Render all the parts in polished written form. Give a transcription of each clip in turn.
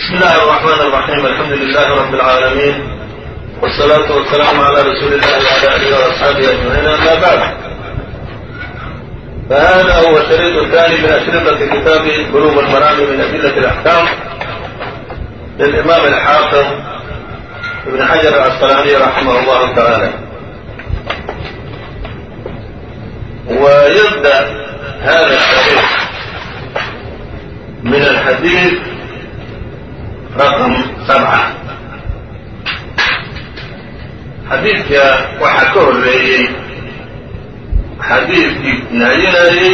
بسم الله الرحمن الرحيم. الحمد لله رب العالمين، والصلاة والسلام على رسول الله وعلى آله وأصحابه أجمعين، أما بعد، فهذا هو الشريط الثاني من أشرطة كتاب بلوغ المرام من أدلة الأحكام للإمام الحافظ ابن حجر العسقلاني رحمه الله تعالى. ويبدأ هذا الشريط من الحديث رقم 7. xadiidka waxaa ka horeeyey xadiidkii naayinayey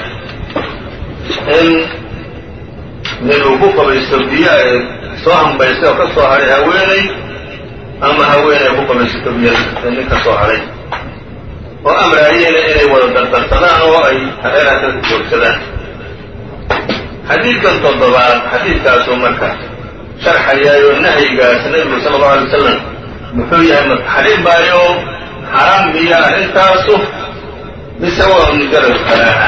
in nin uu ku qabaysto biyo ay soo hambaysay oo ka soo hadhay haweeney, ama haweeney ku qabaysato biyo nin ka soo hadhay, oo amraayeyna inay wada dardarsadaan oo ay hareeraha kala joogsadaan. xadiidkan 7 xadiidkaasuu marka sharxayaayo nahyigaas nebigu sala allahu alay wasalam muxuu yahay mataxriim baayo xaraam miya arrintaasu mise waa mujarad karaaha.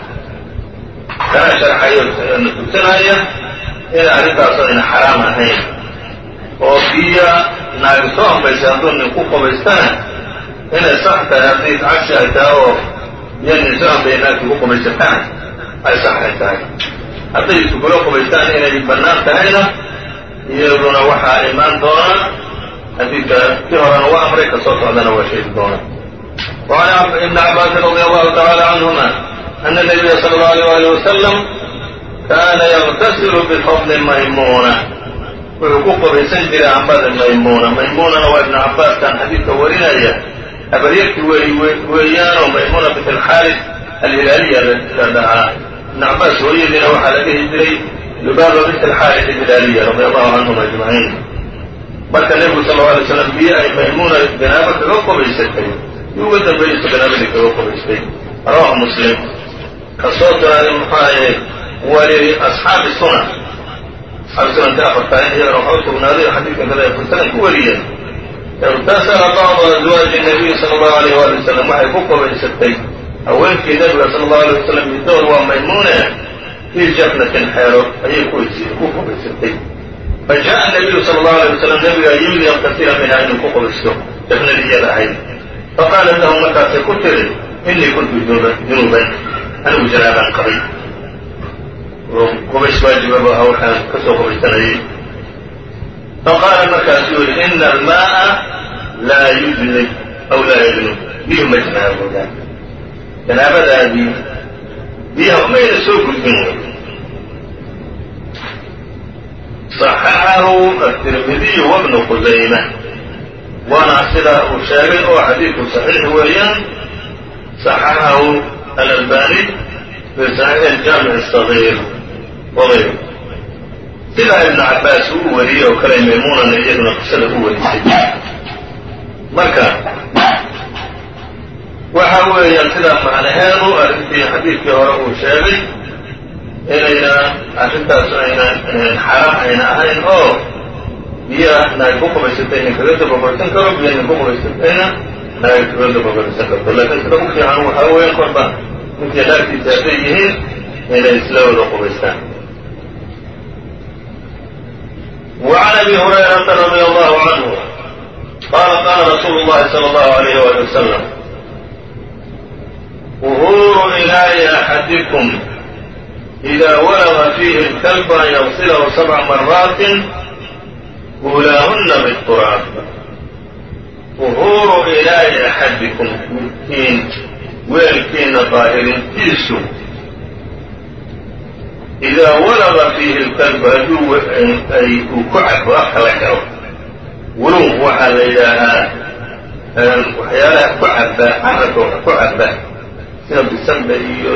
kana sharxayo na tusinaya in arrintaasu ayna xaraam ahayn, oo biyo naagi soo hambaysay hadduu nin ku qabaystana inay sax tahay haddii cagsi ay tahay oo biyo nin soo hambaya naagtii ku qabaysataan ay sax ay tahay. hadday isugula qabaystaan inay bannaan tahayna iyaduna waxaa imaan doona xadiidka kii horena waa amray ka soo socdana waa sheegi doona. وعن ابن عباس رضي الله تعالى عنهما أن النبي صلى الله عليه وسلم كان يغتسل بفضل ميمونة wuxuu ku qabaysan jiray cambada maymuna. maymunana waa ibn cabaas kan xadiidka warinaya habaryarkii weeyaanoo maymuna bint alxaaris alhilaaliya la dhahaa. ibn cabaas hooyadiina waxaa la dhihi jiray lubaaba bint alxaaris alhilaaliya radi allahu canhum ajmaciin. marka nebigu sal alay slam biyo ay maymuna janaabo kaga qabaysatay iyo uga dambeeyeysa janaabadii kaga qabaystay. rawahu muslim kasoo daray muxaaye wali asxaabi sunan, asxaabi sunanka afartaa in iyagana waxaa u sugnaaday xadiidkan kada ay fursadan ku wariyeen. irtasala bacdu azwaaji nabiyi sala allahu alayh waali wasalam waxay ku qabaysatay haweenkii nebiga sala allahu alay wasalam midood waa maymune fii jafnatin xeero ayay ku qabaysatay. fajaءa الnabiyu sala allahu alay wasalam nabigaa yimid yaktasila minhaa inuu ku qabaysto jafnadii iyada ahayd. faqaalat lahu markaasay ku tiri inii kuntu junuuban, anigu janaabaan qabay oo qubays waajibaba ah waxaan ka soo qabaysanayay. faqaala markaasuu yihi ina almaaa laa yujnib aw laa yajnub, biyuhu ma janaaboodaan, janaabadaadii biyaha mayna soo gudbin wey. صxxahu التirmidiyu وبnu qusayma, waana sidaa uu sheegay oo xadiidku صaxiix weeyaan. صaxxahu alalbani fi صaxiix الjaamiع الصغيir wغayr. sidaa ibn cabaas uu wariyey oo kale maymunana iyaduna qisada u warisay. marka waxa weeyaan sidaa macnaheedu arrintii xadiidkii hore uu sheegay inayna arrintaas ayna xaraam ayna ahayn oo biyaha naag ku qabaysatay nin kaga dababarsan karo, biya nin ku qabaysatayna naag kaga dababarsan karto. laakiin sida u fiican waxaa weeyaan korba ninkii naagtiisa hadday yihiin inay isla wada qabaystaan. وعن أبي هريرة رضي الله عنه قال قال رسول الله صلى الله عليه وآله وسلم طهور إناء أحدكم إذا ولغ فيه الكلب أن يغسله 7 مرات أولاهن بالتراب. طهور إناء أحدكم weelkiina طaahirintiisu إidaa walaga fiihi اlkalb hadduu uu ku cabo afka la galo. wuluq waxaa la yidhaahaa waxyaalaha ku caba carabkooda ku caba sida bisanda iyo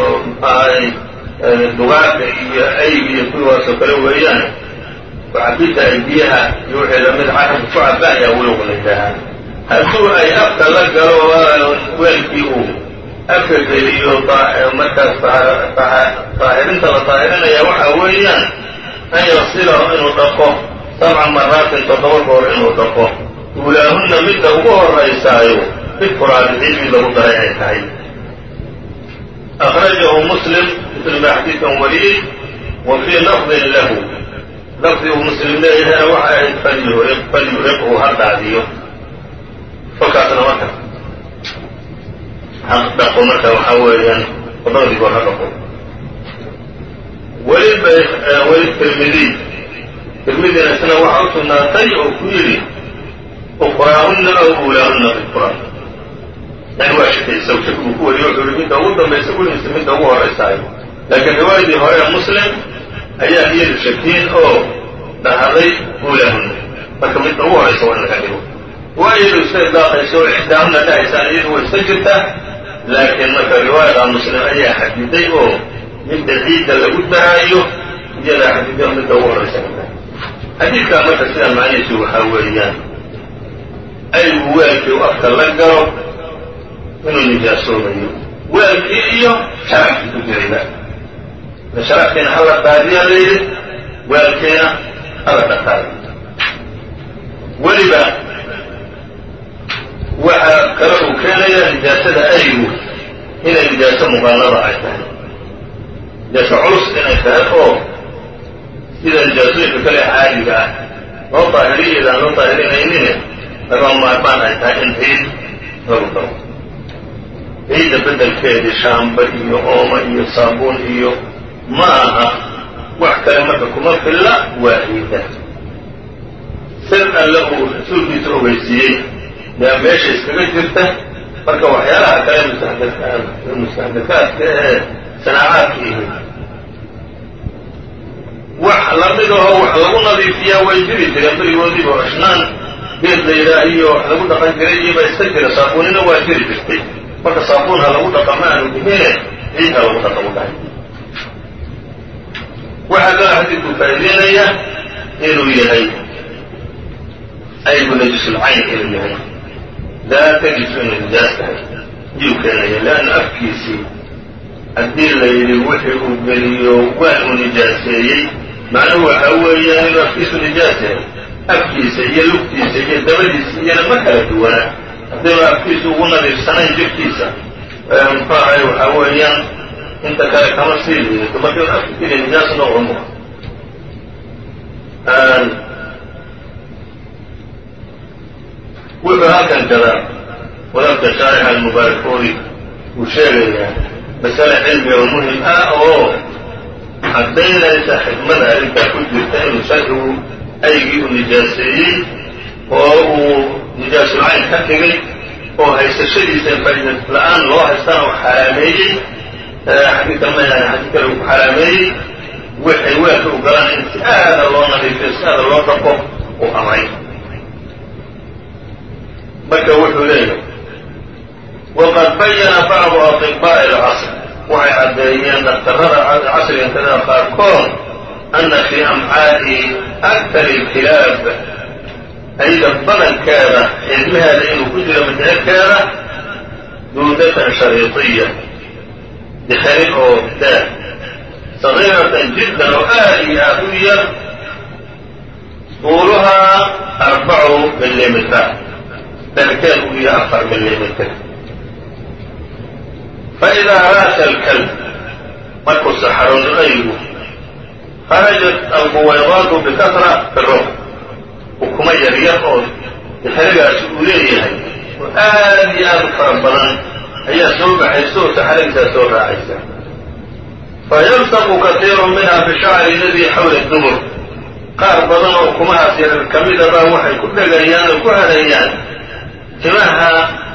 dugaagga iyo ayga iyo kuwaasoo kale weeyaan. kucabidda ay biyaha iyo wixii lamid carabka ku caba ayaa wuluq la yidhaahaa. hadduu ay afka la galo weelkii uu afka geliyo markaas طaahirinta la طaahirinaya waxaa weeyaan an yagsilahu inuu dhaqo 7 maraatin 7 goor inuu dhaqo. uulaahunna midda ugu horaysaayo bituraabi cilmi lagu daray ay tahay. أخرجه مسلم baa xadiidkan wariyey wa fii lafdin lahu lafdi lafdi uu muslim leeyahayna waxay ahayd falyuriqhu ha daadiyo kolkaasna marka ha dhaqo marka waxaa weeyaan labadii goor ha dhaqo weli tirmidina isna waxa u sugnaatay oo ku yidhi uqraahunna aw uulaahunna bilqur'aan yani waa shakaysa shakigu ku wariyo wuxuu yihi midda ugu dambaysa weligiisa midda ugu horaysaay laakiin riwaayadii hore ee muslim ayaa iyadu shakiin oo dhahday uulaahunna marka midda ugu horaysa waa in laga dhigo waa iyadu iska idaaqayso oo ixdaahunna dhahaysaan iyadu way iska jirtaa laakiin marka riwaayada muslim ayaa xadiday oo midda ciidda lagu daraayo iyadaa xadiday oo midda ugu horaysa xadiidkaa marka sidaa macnihiisu waxaa weeyaan aygu weelkii u afka la galo inuu nijaasoobayo weelkii iyo sharafkii ku jirayba sharafkiina hala daadiyaa layidhi weelkiina hala dhaqaayo weliba waxaa kale uu keenayaa nijaasada aygu inay nijaaso muqaallada ay tahay nijaaso culus inay tahay oo sida nijaasooyinka kale caadiga ah loo daahiriyeeda aan loo daahirinaynin lagama maarmaan ay tahay in ciid lagu daro ciidda beddelkeedii shaamba iyo ooma iyo saabuun iyo ma aha wax kale marka kuma filla waa ciidda sir alle uu rasuulkiisa ogeysiiyey yaa meesha iskaga jirta marka waxyaalaha kale mustaxdakaadka ee sanaacaadka ihi wax lamid aho wax lagu nadiifiyaa way jiri jireen berigoodiiba ashnaan geed la yidhaahiyo wax lagu dhaqan jiray iyoba iska jira saabuunina waa jiri jirtay marka saabuun ha lagu dhaqa ma aanu dhihine ciid ha lagu dhaqa u dhahay waxaa kaloo xadiidku faa'iideynaya inuu yahay aygu najisulcayn inuu yahay laa tajisu inay nijaas tahay yuu keenaya leanna afkiisii haddii la yidhi wixii uu geliyo waan uu nijaaseeyey macnuhu waxaa weeyaan inuu afkiisu nijaas yahay afkiisa iyo lugtiisa iyo dabadiisa iyona ma kala duwanaa haddaynu afkiisu ugu nadiifsanayn jirkiisa muxuu ahay waxaa weeyaan inta kale kama sii liidato marka inu afka keliya nijaas noqon wuxuu halkan jadaa wadaadka shaarixa almubaarakoori uu sheegayaa masale cilmi oo muhim ah oo caddaynaysa xikmada arrintaa ku jirta inuu sharcigu aygii u nijaaseeyey oo uu nijaasulcayn ka dhigay oo haysashadiisa faa'iida la-aan loo haystana uu xaraameeyey xadiidkan mayaana xadiid kale uu ku xaraameeyey waxay weelka u galaan in si aada loo nadiifiyo si aada loo dhaqo uu amray marka wuxuu leeyahay waqad bayana bacdu atibaa'i alcasr waxay caddeeyeen daktarrada casrigan kada qaarkood ana fii amcaa'i aktar ilkilaab ayda badankeeda xidmaheeda inuu ku jiro midceedkeeda duudatan shariiطiya dixarin oo daa sagiiratan jiddan oo aad iyo aad u yar tuuluhaa 4 milimitar dherkeed uu iyo 4 milimitar faidaa raasha alkalb markuu saxaroodo aygu kharajat albuwaydaatu bikasra fi ruux ukuma yaryar oo dixirigaas uu leeyahay oo aad iyo aad u fara badan ayaa soo baxaysa oo saxaradiisaa soo raacaysa fayalsaqu katiiru minha bishacri aladii xawla dubur qaar badan oo ukumahaas yaryar ka midaba waxay ku dhegayaan oo ku hadhayaan timaha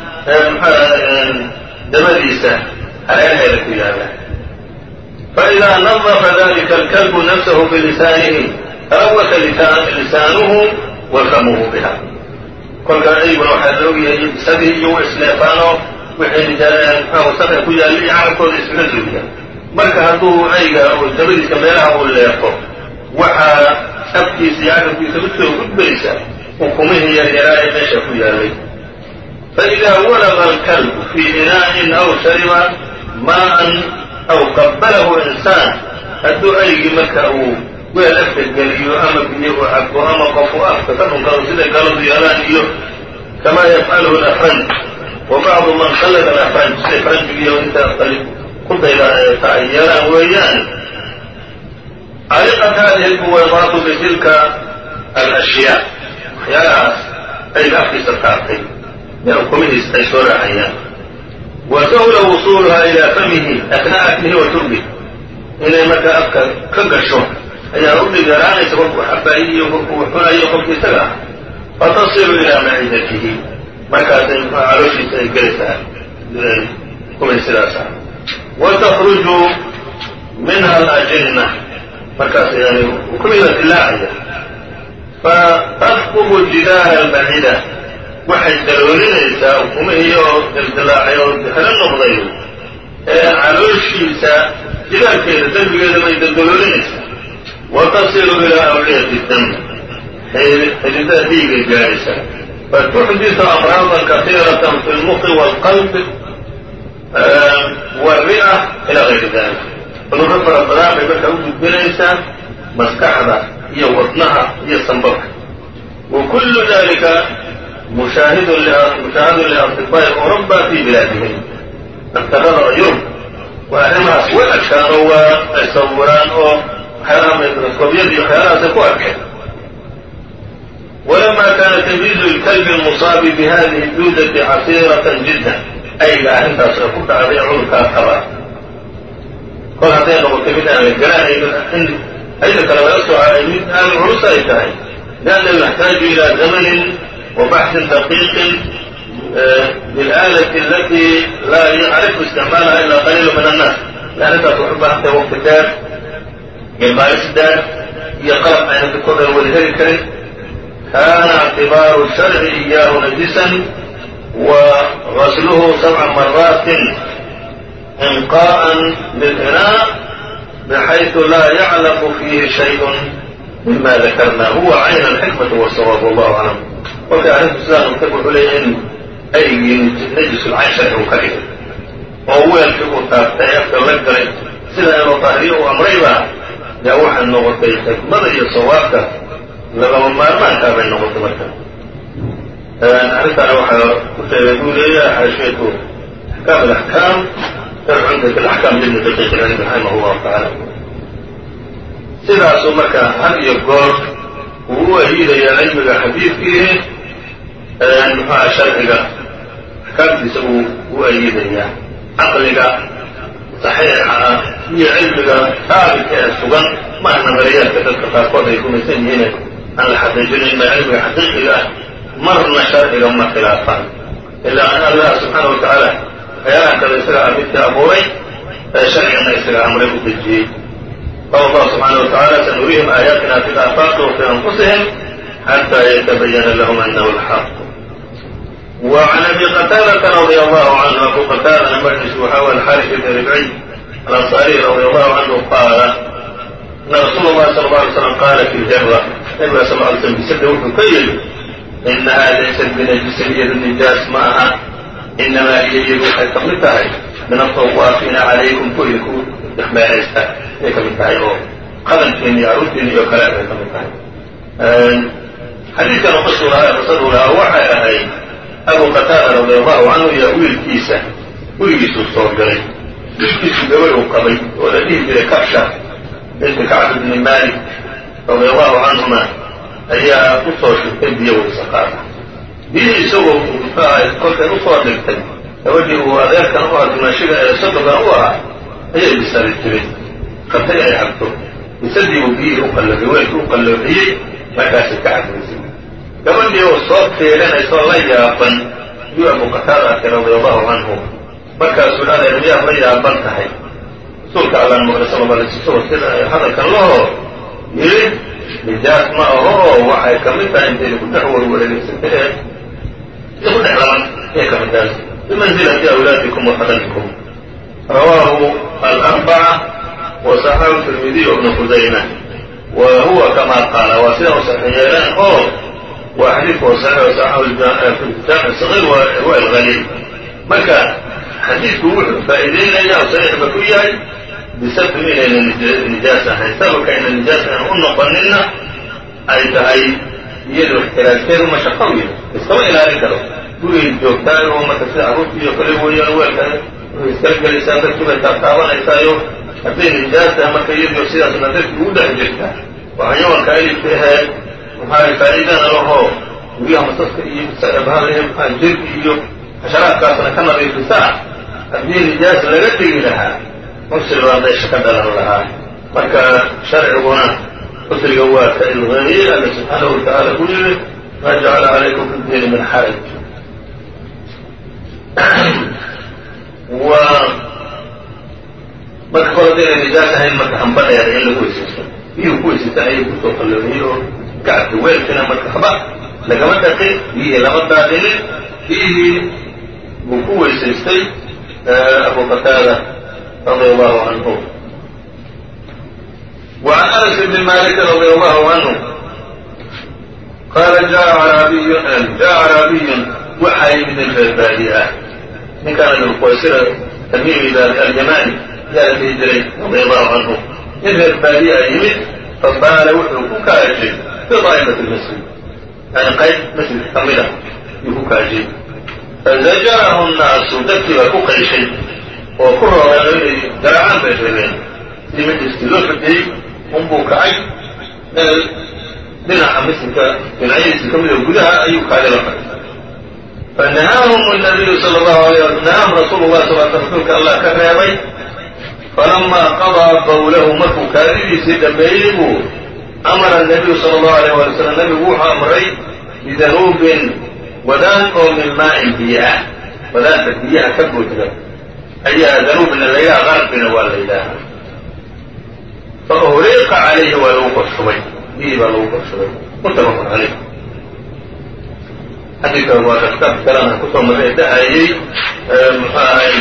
dabadiisa hareeraheeda ku yaala faidaa nadafa dalika alkalbu nafsahu bilisaanihi talawasa lisaanuhu wa famuhu biha kolkaa ayguna waxaa la ogyahay bisadii iyo wa isleefaano wixii wasaqda ku yaalla iyo carabkooda iskaga zuuya marka hadduu ayga dabadiisa meelaha uu leefo waxaa afkiisa iyo carabkiisa usoo gudbaysa ukumihii yaryaraa ee meesha ku yaalay faidaa walaga alkalbu fii inaa'in aw shariba maa'an aw qabalahu insaan hadduu aygii marka uu weel afka geliyo ama biyo u cabo ama qofu afka ka dhunkado siday galadu yeelaan iyo kamaa yafcaluhu alafranj wa bacdu man qallada alafranj siday faranjigiiyo intaa ku dayda ay yeelaan weeyaan علقت هذه البويضات بتلك الأشياء waxyaalahaas ay afkiisa taartay kumihiis ay soo raacayaan وسهل وصولها إلى فمه أثناء أكله وشربه inay markaa afka ka gasho ayaa u dhigaraanaysa kolkuu xabaayiyo kolkuu xunayo qofki isaga ah fatasilu ilaa macidatihi markaasay calooshiisa ay gelaysaa kumay sidaas ah watakruju minha alajinna markaas yani kumida dilaacaya fatadqubu jidaara albacida waxay daloolinaysaa ukumihiioo dildilaacay oo dixlo noqday ee calooshiisa jidaarkeeda dembigeeda bay daldaloolinaysaa watasilu ilaa awliyati dam xididada dhiigay gaadhaysaa fatuxditu amraadan kasiiratan fi lmuqi waalqalbi waalri'a ilaa gayri dalik cudurro fara badan bay markaa u gudbinaysaa maskaxda iyo wadnaha iyo sanbabka وكل ذلك مشاهد لأطباء أوروبا في بلادهم دكتورada yurub waa arrimahaas way adkaan oo waa ay sawiraan oo waxyaalaha microscobyada iyo waxyaalahaasay ku arkeen ولما كان تمييز الكلب المصاب بهذه الدودة عسيرة جدا أيga arrintaas ay ku dhacday cudurkaa qaba kol hadday noqotay mid aan la garanaynin ayda kale laga soo caaday mid aan culus ay tahay لأنه يحتاج إلى زمن وبحث دقيق بالآلة التي لا يعرف استعمالها إلا قليل من الناس لأنها تحب حتى وقت الدار يبارس الدار يقرأ أن تكرر ولذلك كان اعتبار الشرع إياه نجسا وغسله 7 مرات إنقاء للإناء بحيث لا يعلق فيه شيء مما ذكرنا هو عين الحكمة والصواب والله أعلم وكان عليه السلام يقول لي إن أي نجس العين شرعه كريم وهو يلحقه تابتاي أكثر لك سنة إنه طهريه أمريبا يوحى النغطي ماذا يصوابك لغم ما تابع النغطي مكة عرفت أنا وحى كنت يقول لي حاشيته أحكام الأحكام ترى عندك الأحكام لابن دقيق العلم رحمه الله تعالى sidaasuu marka had iyo goor uu u ahiidaya cilmiga xadiidkii muxuha sharciga axkaamtiisa uu u ahiidayaa caqliga saxiixa ah iyo cilmiga haabitka ee sugan maa nadariyaadka dadka qaarkood ay rumaysan yihiin aan la xaqiijinin ma cilmiga xaqiiqiga ah marna sharciga ma khilaafaan ilaa an allah subxaana wa tacaala waxyaalaha kale isaga abidka abuuray ee sharcigana isaga amray u dejiyey قال الله سبحانه وتعالى سنريهم آياتنا في الآفاق وفي أنفسهم حتى يتبين لهم أنه الحق وعن أبي قتادة رضي الله عنه أبو قتادة المجلس وحاول الحارث بن ربعي الأنصاري رضي الله عنه قال أن رسول الله صلى الله عليه وسلم قال في الهرة النبي صلى الله عليه وسلم بسده وكيل إنها ليست بنجس يد النجاس معها إنما هي يد حيث من الطوافين عليكم كلكم إخباريستا ay ka mid tahay oo qadankeeni iyo aruurteeni iyo kale ay ka mid tahay xadiidkan qisadu lahaa waxay ahayd abu qataada radiallahu canhu iyo wiilkiisa gurigiisuu soo galay wiilkiisu gabadh uu qabay oo la dhihi jiray kabsha binti kacb bni malik radiallahu canhuma ayaa u soo shugtay biyo waysa qaada biyihii isagoo kolkay usoo dhigtay gabadhii uu adeerkan u ahaa dimaashiga ee sodogan u ahaa ayay bisari jiray qabtay ay cabto bisadii uu biyihii u qallabay weelkii u qalloociyey markaasay ka cabaysay gabadhii oo soo fiirinaysaoo la yaaban yuu abu qataada arkay radiallahu canhu markaasuu dhaadaya miyaad la yaaban tahay rasuulka allaan maqlay sala alla alay slam sida hadalkan lahoo yidhi nijaas ma aho oo waxay ka mid tahay intayna ku dhex warwareegaysata ee ku dhex laban ayay ka mid tahay bimanzilati awlaadikum wa fadanikum rawaahu alarbaca وصححه الترمذي وابن خزيمة وهو كما قال وسيله صحيحان وحديثه صحيح وصححه في الجامع الصغير والغليل marka xadiidku wuxuu faa'iideynaya صحيح ba ku yahay bisabbi inayna nijaas ahayn sababka ayna nijaas ahayn u noqonina ay tahay iyadu ixtiraajkeedu mashaqo weyn iskama ilaalin karo gurigay joogtaayo marka sida carruurta iyo kale weeyaan weelka iskala gelaysaa dadkii bay taabtaabanaysayo hadday nijaasta marka iyadoo sidaasna dadki ugu dhex jirta waa xayawaanka alifka ahayd maxaa faa'iidana lahoo guryaha masaska iyo maxaa jirka iyo xasharaadkaasna ka nadiifisaa haddii nijaas laga tegi lahaa cusri baa meesha ka dhalan lahaa marka sharciguna cusriga waa ka ilqeeyey alla subxaanahu watacaala ku yidhi maa jacala calaykum fi diini min xaraj marka kor hadii inay nijaas ahayn marka hambadheeda in lagu weysaysto biyuhu ku weysaysta ayay kusoo qallooniyey oo gacabka weelkina marka haba lagama dhaqin biyihii lama daadinin biyihii buu ku weysaystay abu qataada radia allahu canhu وعن أنس بن مالك رضي الله عنه قال جاء أعرابي وحي من البادية من كان القيصر تميمي اليماني yaa dhihi jiray radia allahu canhu in reer baadiya yimid fabaala wuxuu ku kaajay fi daa'ifati lmasjid yani qayb masjidka ka mid ah yuu ku kaajay fazajarahu nnaasu dadkii baa ku qayshay oo ku rooreen inay garaacaan bay reebeen sidii majliskii loo fadhiyey unbuu kacay dhinaca masjidka dhinacyadiisa ka mid oo gudaha ayuu kaajay la fadhiy fanahaahum nabiyu sala allahu alayh wasalm nahaahum rasuulu llahi sal l rasuulka allah ka reebay falamaa qadaa bawlahu markuu kaadidiisii dhameeyey buu amara nabiyu sala allahu alayh waali slam nabigu wuxuu amray bidanuubin wadaan oo min maa'in biyo ah wadaanta biyaha ka buuxda ayaa danuubna la yidhaha qarqina waa la yidhaahaa fa uhriiqa calayhi waa lagu korshubay biyii baa lagu korshubay muttafaqun calayh xadiidka waa kitaabka kalena kusoo marray dhahayey muxuu ahay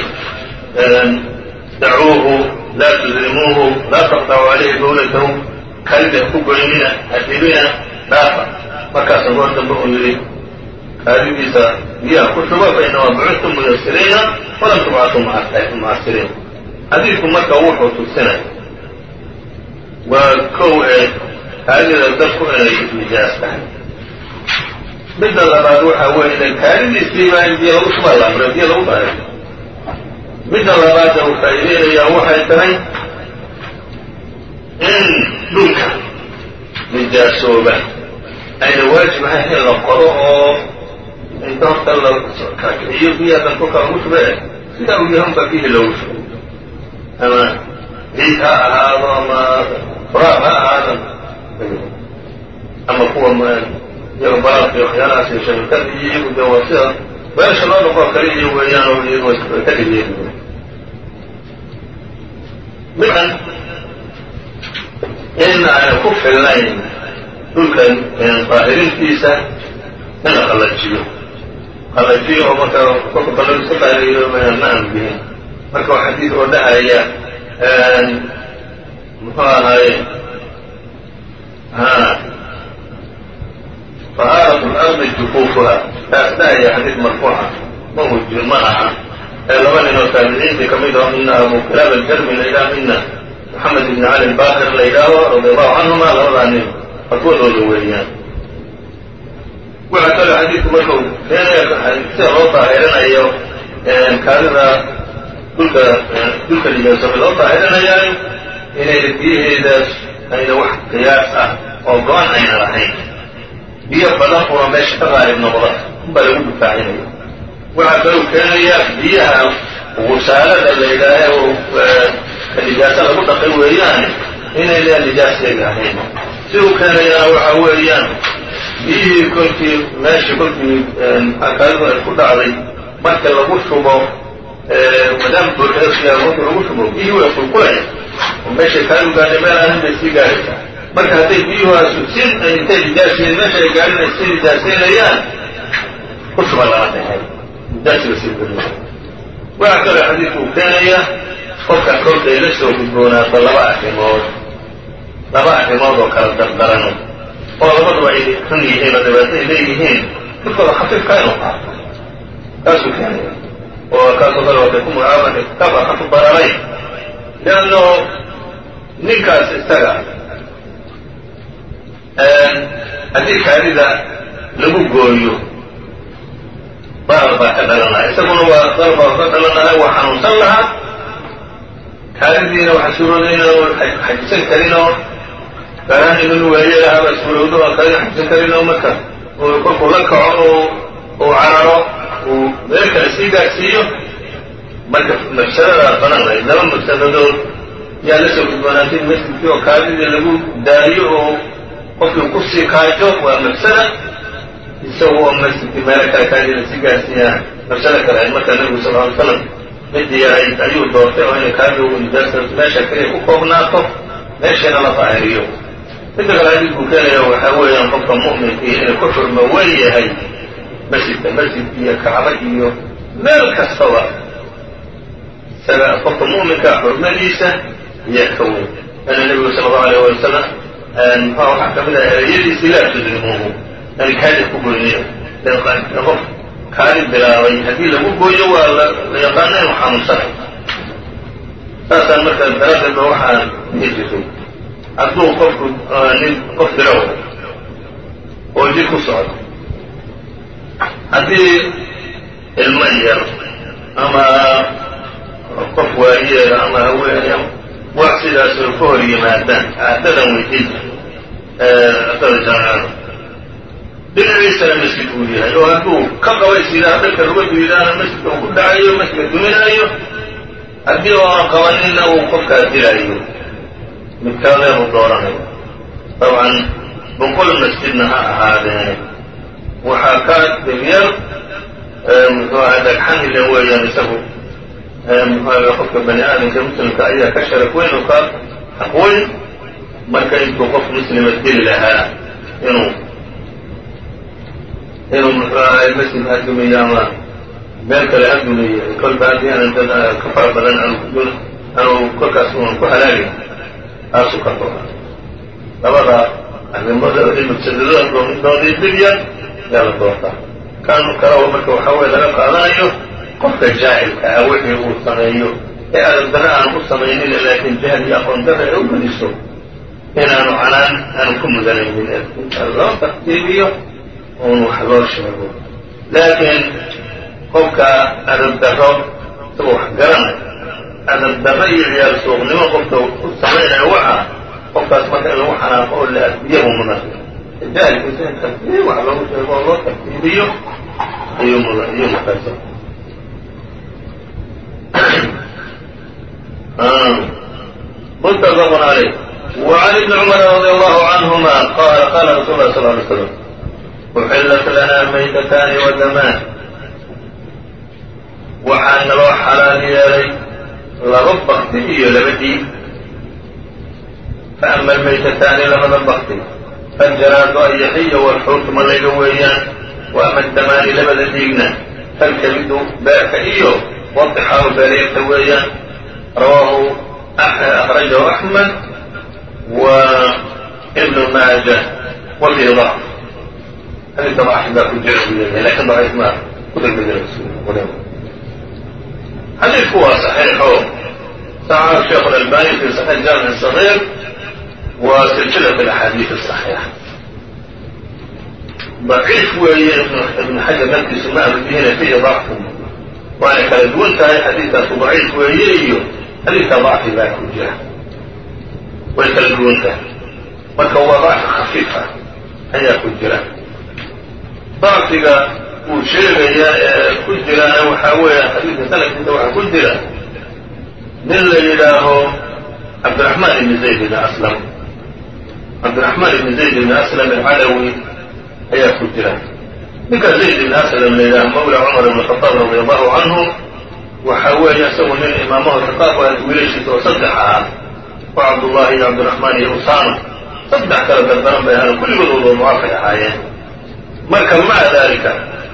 dacuuhu laa tudrimuuhu laa taqطacu calayhi dawlatahu kalida ku goynina hadibina dhaafa markaasa goor dambe uu yidhi kaadidiisa biyaha ku shuba fainamaa bucudtum muyasiriina walam tubcatuu mucasiriin xadiidku marka wuxuu tusinay waa kow ee kaadida dadku inay nijaas tahay midda labaad waxaa weeye kaadidiisiibaa in biyo lagu shubaa la amray biyo lagu dahay midda labaadda uu faa'iideynayaa waxay tahay in dhulka nijaasooba ayna waajib ahayn in la qodo oo inta horta la kaakiciyo biyadan kolka lagu shube sidaa uu yahan baa biyihii loogu shubay ama ciid ha ahaado ama furaaq ha ahaado ama kuwa iyaga balaaq iyo waxyaalahaas iyo shabakada iyo iyagu de waa sida weelasha loo dhaqoo kale iyo weeyaan oo iyagoo ka dhigiyeen midan in aana ku filnayn dhulkan daahirintiisa in la qallajiyo oo marka kolka qallajiyo iska daahiriyo ma aan bihin marka waa xadiid oo dhahaya muxuu ahaye طهاarة الأرض جفوفha taas dhahaya xadiid marfuuca ma aha laba nin oo taabiciintii ka mid aho mina abu kilaab aljarmi la yidhaho mina moxamed ibn cali albakir la yidhaaho radia allahu canhuma labadaa nin fatwadooda weeyaan waxaa kaloo xadiidku marka u keenaya sida loo daahirinayo kaadida dhulka nijaasoobe loo daahirinayayo inay biyaheedaas ayna wax qiyaas ah oo go-an ayna lahayn biyo badan una meesha ka qaalib noqda unbaa lagu difaacinaya waxaa kaluu keenayaa biyaha gusaalada la yidhaaho ka nijaasa lagu dhaqay weeyaane inayna nijaaseega ahayn si uu keenayaa waxaa weeyaan biyihii kolkii kaadidu ay ku dhacday marka lagu shubo madam buuxeesiya markii lagu shubo biyihii way qulqulaya oo meeshay kaadidu gaadhay meel aanin bay sii gaaraysaa marka hadday biyuhaasu intay nijaasiyeen meesha ay gaadhin ay sii nijaasaynayaan ku shuba lama dhahay nijaasiga sii guriya waxaa kaloo xadiidku uu keenaya qofka kolka ay la soo gudboonaato laba arrimood oo kala dardarano oo labaduba ay xun yihiin oo dhibaato ay leeyihiin midkooda khafiifka inuu qaato kaasuu keenaya oo kaasoo kale watay ku mucaamala kitaabka khafu bararayn leanno ninkaas isaga haddii kaadida lagu gooyo barar baa ka dhalan lahaa isaguna waa darar baa ka dhalan lahaa waa xanuunsan lahaa kaadidiina waxaa suurooday inaanu xajisan karin oo gaaraan inuu waayeelahaba suurowdo oo kaadida xajisan karin oo marka uu kolkuu la kaco uu cararo uu meel kale sii gaadsiiyo marka mafsadadaa badan lahayd laba mafsadadood yaa la soo gudbanaantay masjidkii oo kaadidii lagu daayo oo qofkii ku sii kaajo waa mafsada isagu oo masjidkii meelo kale kaadida sii gaadsiiyaa mafsada kale ahayd markaa nabigu sal ly slam midii yarayd ayuu doortay oo inay kaadidu nijaasta meesha keliya ku koobnaato meeshiina la daahiriyo midda kale xadiidku keenaya waxaa weeyaan qofka mu'minkii inay ku xurmo weyn yahay masjidka iyo kacba iyo meel kastaba isaga qofka mu'minka xurmadiisa iyo ka weyn ana nebigu sala allahu alayh wali wasalam waxaa ka mid ah ereyadiisii laa tudrimuuhu yani kaadid ku goyniyo qof kaadid bilaabay haddii lagu gooyo waa la yaqaana inuu xanuunsanay saasaan marka daraaddeed ba waxaan dhihi jiray hadduu qofku qof bilow oo jir ku socdo haddii ilmo yar ama qof waayeela ama haweeney wax sidaas oo ka hor yimaadaan caadadan weydiin caadada jaamacada dhinaciisana masjidku u yahay oo hadduu ka qabaysiidaa dhanka lugadu yidhaahna masjidka uu ku dhacayo masjidka duminaayo haddii ooan qabaninna uu qofkaa dilaayo midkaadeenu dooranayo dabcan boqol masjidna ha ahaadeene waxaa ka diryar muxuu aha dhagxan ilan weeyaan isagu muxuu qofka bani aadamka muslimka ayaa ka sharaf weyn oo ka xaq weyn marka intuu qof muslima dili lahaa inuu muxuu ahay masjid ha dumiyo ama meel kale ha dumiyo kolba haddii aanan dad ka fara badan anu kolkaas unan ku halaagin taasu ka doora labada arrimoodii mafsadadoodoodii dibya yaa la doortaa kan kalaba marka waxaa weye laga qaadanayo qofka jaahilka ah wixii uu sameeyo ee adag darre aanu u samaynin laakiin jahal iyo aqoon darre ay u geliso inaanu canaan aanu ku mudanaynin inta loo tartiibiyo uun wax loo sheego laakiin qofka adab darro isagoo wax garanay adab darro iyo ciyaal suuqnimo qofka u samaynayo waxa qofkaas marka in lagu xanaaqo oo la adbiyahu mudan jahilkiisa in tartiib wax loogu sheego oo loo tartiibiyo ayuu mudansan متفق عليه. وعن ابن عمر رضي الله عنهما قال قال رسول الله صلى الله عليه وسلم أحلت لنا ميتتان ودمان waxaa naloo xalaal yeelay laba bakti iyo laba dhiig faama almaytataani labada bakti faljaraadu ayaxiya walxuutu malayga weeyaan wa ama adamaani labada dhiigna falkabidu beerka iyo wadixaaru beereerta weeyaan rawaahu akhrajahu axmed wa ibnu maaja wafihi dacf xadiidka dacfi baa ku jira buu leeyahay lakin daciif ma ku degdegay xadiidku waa صaxiixo saxaxahu sheikh اlalbani fi صaxiix jaamic صaغيir wa silsilaة اlaxaadiiث الصaxiixa daciif weeye ibn xajar naftiisu ma abdihina fiihi dacfu waana kala duwan tahay xadiidkaasu daciif weeye iyo xadiidka dacfi baa ku jira way kala duwan tahay marka waa dacfi khafiifa ayaa ku jira dacfiga uu sheegayaa ee ku jiraana waxaa weeya xadiidka sanadkiisa waxaa ku jira nin la yidhaaho cabdiraxmaan ibni zayd ibni aslam cabdiraxmaan ibni zayd ibni aslam alcadawi ayaa ku jira ninka zayd ibni aslam la yidhaaho mawla cumar ibn khataab radi allahu canhu waxaa weeye isagu nin imaamahu riqaaq ahayd wiilashiisa oo saddex ahaa oo cabdullahi iyo cabdiraxmaan iyo usaama saddex kala dardaran bay ahaan kulligood wada ducaafay ahaayeen marka maca dalika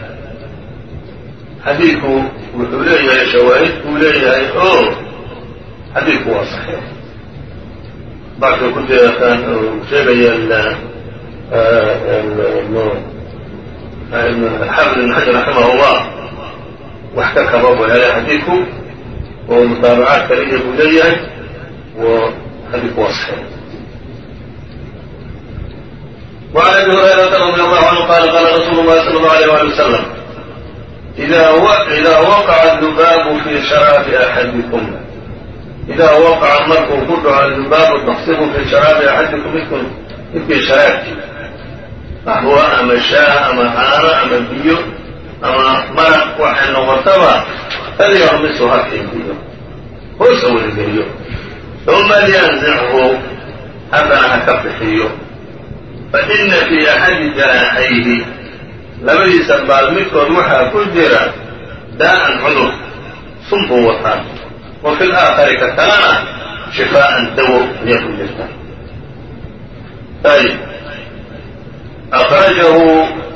xadiidku wuxuu leeyahay shawaahid buu leeyahay oo xadiidku waa صaxiix dacfiga ku jira kan uu sheegaya xaafid ibn xajar raximah اllah wax ka kaba buu helay xadiidku oo mutaabacaad kale iyo buu leeyahay xadiidku waa صaxiix. وعن أبي هريرة رضي الله عنه قال قال رسول الله صلى الله عليه وآله وسلم إذا وقع الذباب في شراب أحدكم idaa waqaca markuu ku dhaco albaabu taqsibu fii sharaabi axadikum midkii sharaabkii qaxwo ama shaah ama caano ama biyo ama maraq waxay noqotaba falyaqmisu ha kaydiyo hoosa wadageliyo uma liyanzichu haddana ha ka bixiyo faina fii axadi janaaxayhi labadiisa baal midkood waxaa ku jira daa'an cudur sun buu wataa wa fi laakhari ka kalena shifaa'an dawo ayaa ku jirta ayb akhrajahu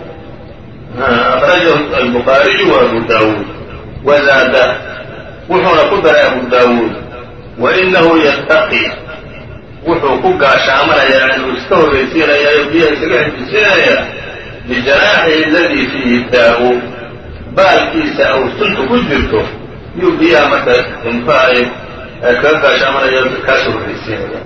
albukhaariyu wa abu daawuud wazaada wuxuuna ku daray abu daawuud wainahu yattaqi wuxuu ku gaashaamanayaa inuu iska horraysiinayaa biyaha isaga xijisiinayaa bijanaaxihi aladii fiihi daa'u baalkiisa aw suntu ku jirto yuu biyaha marka infaay kaga gaashaamanaya kaasoo horraysiinaya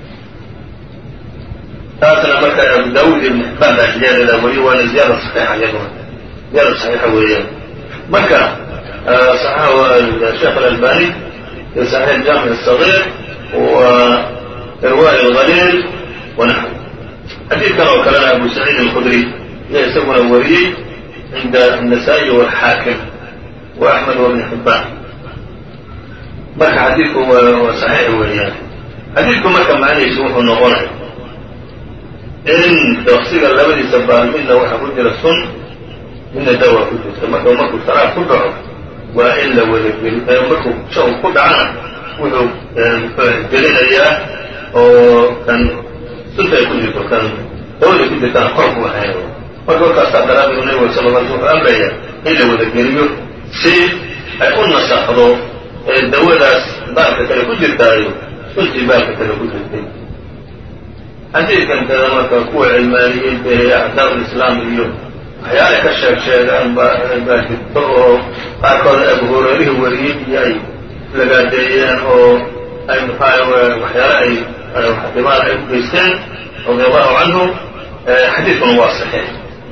taasna marka abu daawuud ibn xibbaan baa ziyaadada weliyo waana ziyaada saxiixa iyaduna ziyaada saxiixa weeyaan marka sheekh alalbani fi saxiix jaamic الصaغيir wa irwaaء الغaliil wanaxw xadiidkan oo kalena abu saciid alkhudri ayaa isaguna wariyey cinda النasaaئي wاlxaakim wa axmed wabn xibbaan marka xadiidku waa saxiix weeyaan xadiidku marka macnihiisu wuxuu noqonaya in daqsiga labadiisa baal midna waxaa ku jira sun midna dawa ku jirta markuu sharaab ku dhaco waa in la wadageli markuu shaw ku dhacana wuxuu gelinayaa oo kan sunta ay ku jirto kan dawada ku jirtana kor ku haynaya marka warkaasaa daraaddeed nabiga sala la wuxuu amraya in la wadageliyo si ay u nasakdo dawadaas baalka kale ku jirtaayo suntii baalka kale ku jirtay xadiidkan kada marka kuwa cilmaaniyiinta ee acdaab lislaam iyo waxyaala ka sheegaan baa jirto oo qaarkood abu hurayrihii wariyey iyo ay lagaadeeyeen oo ay waxyaala ay xadimaan ay u geysteen radia allahu canhu xadiidkuna waa saxiix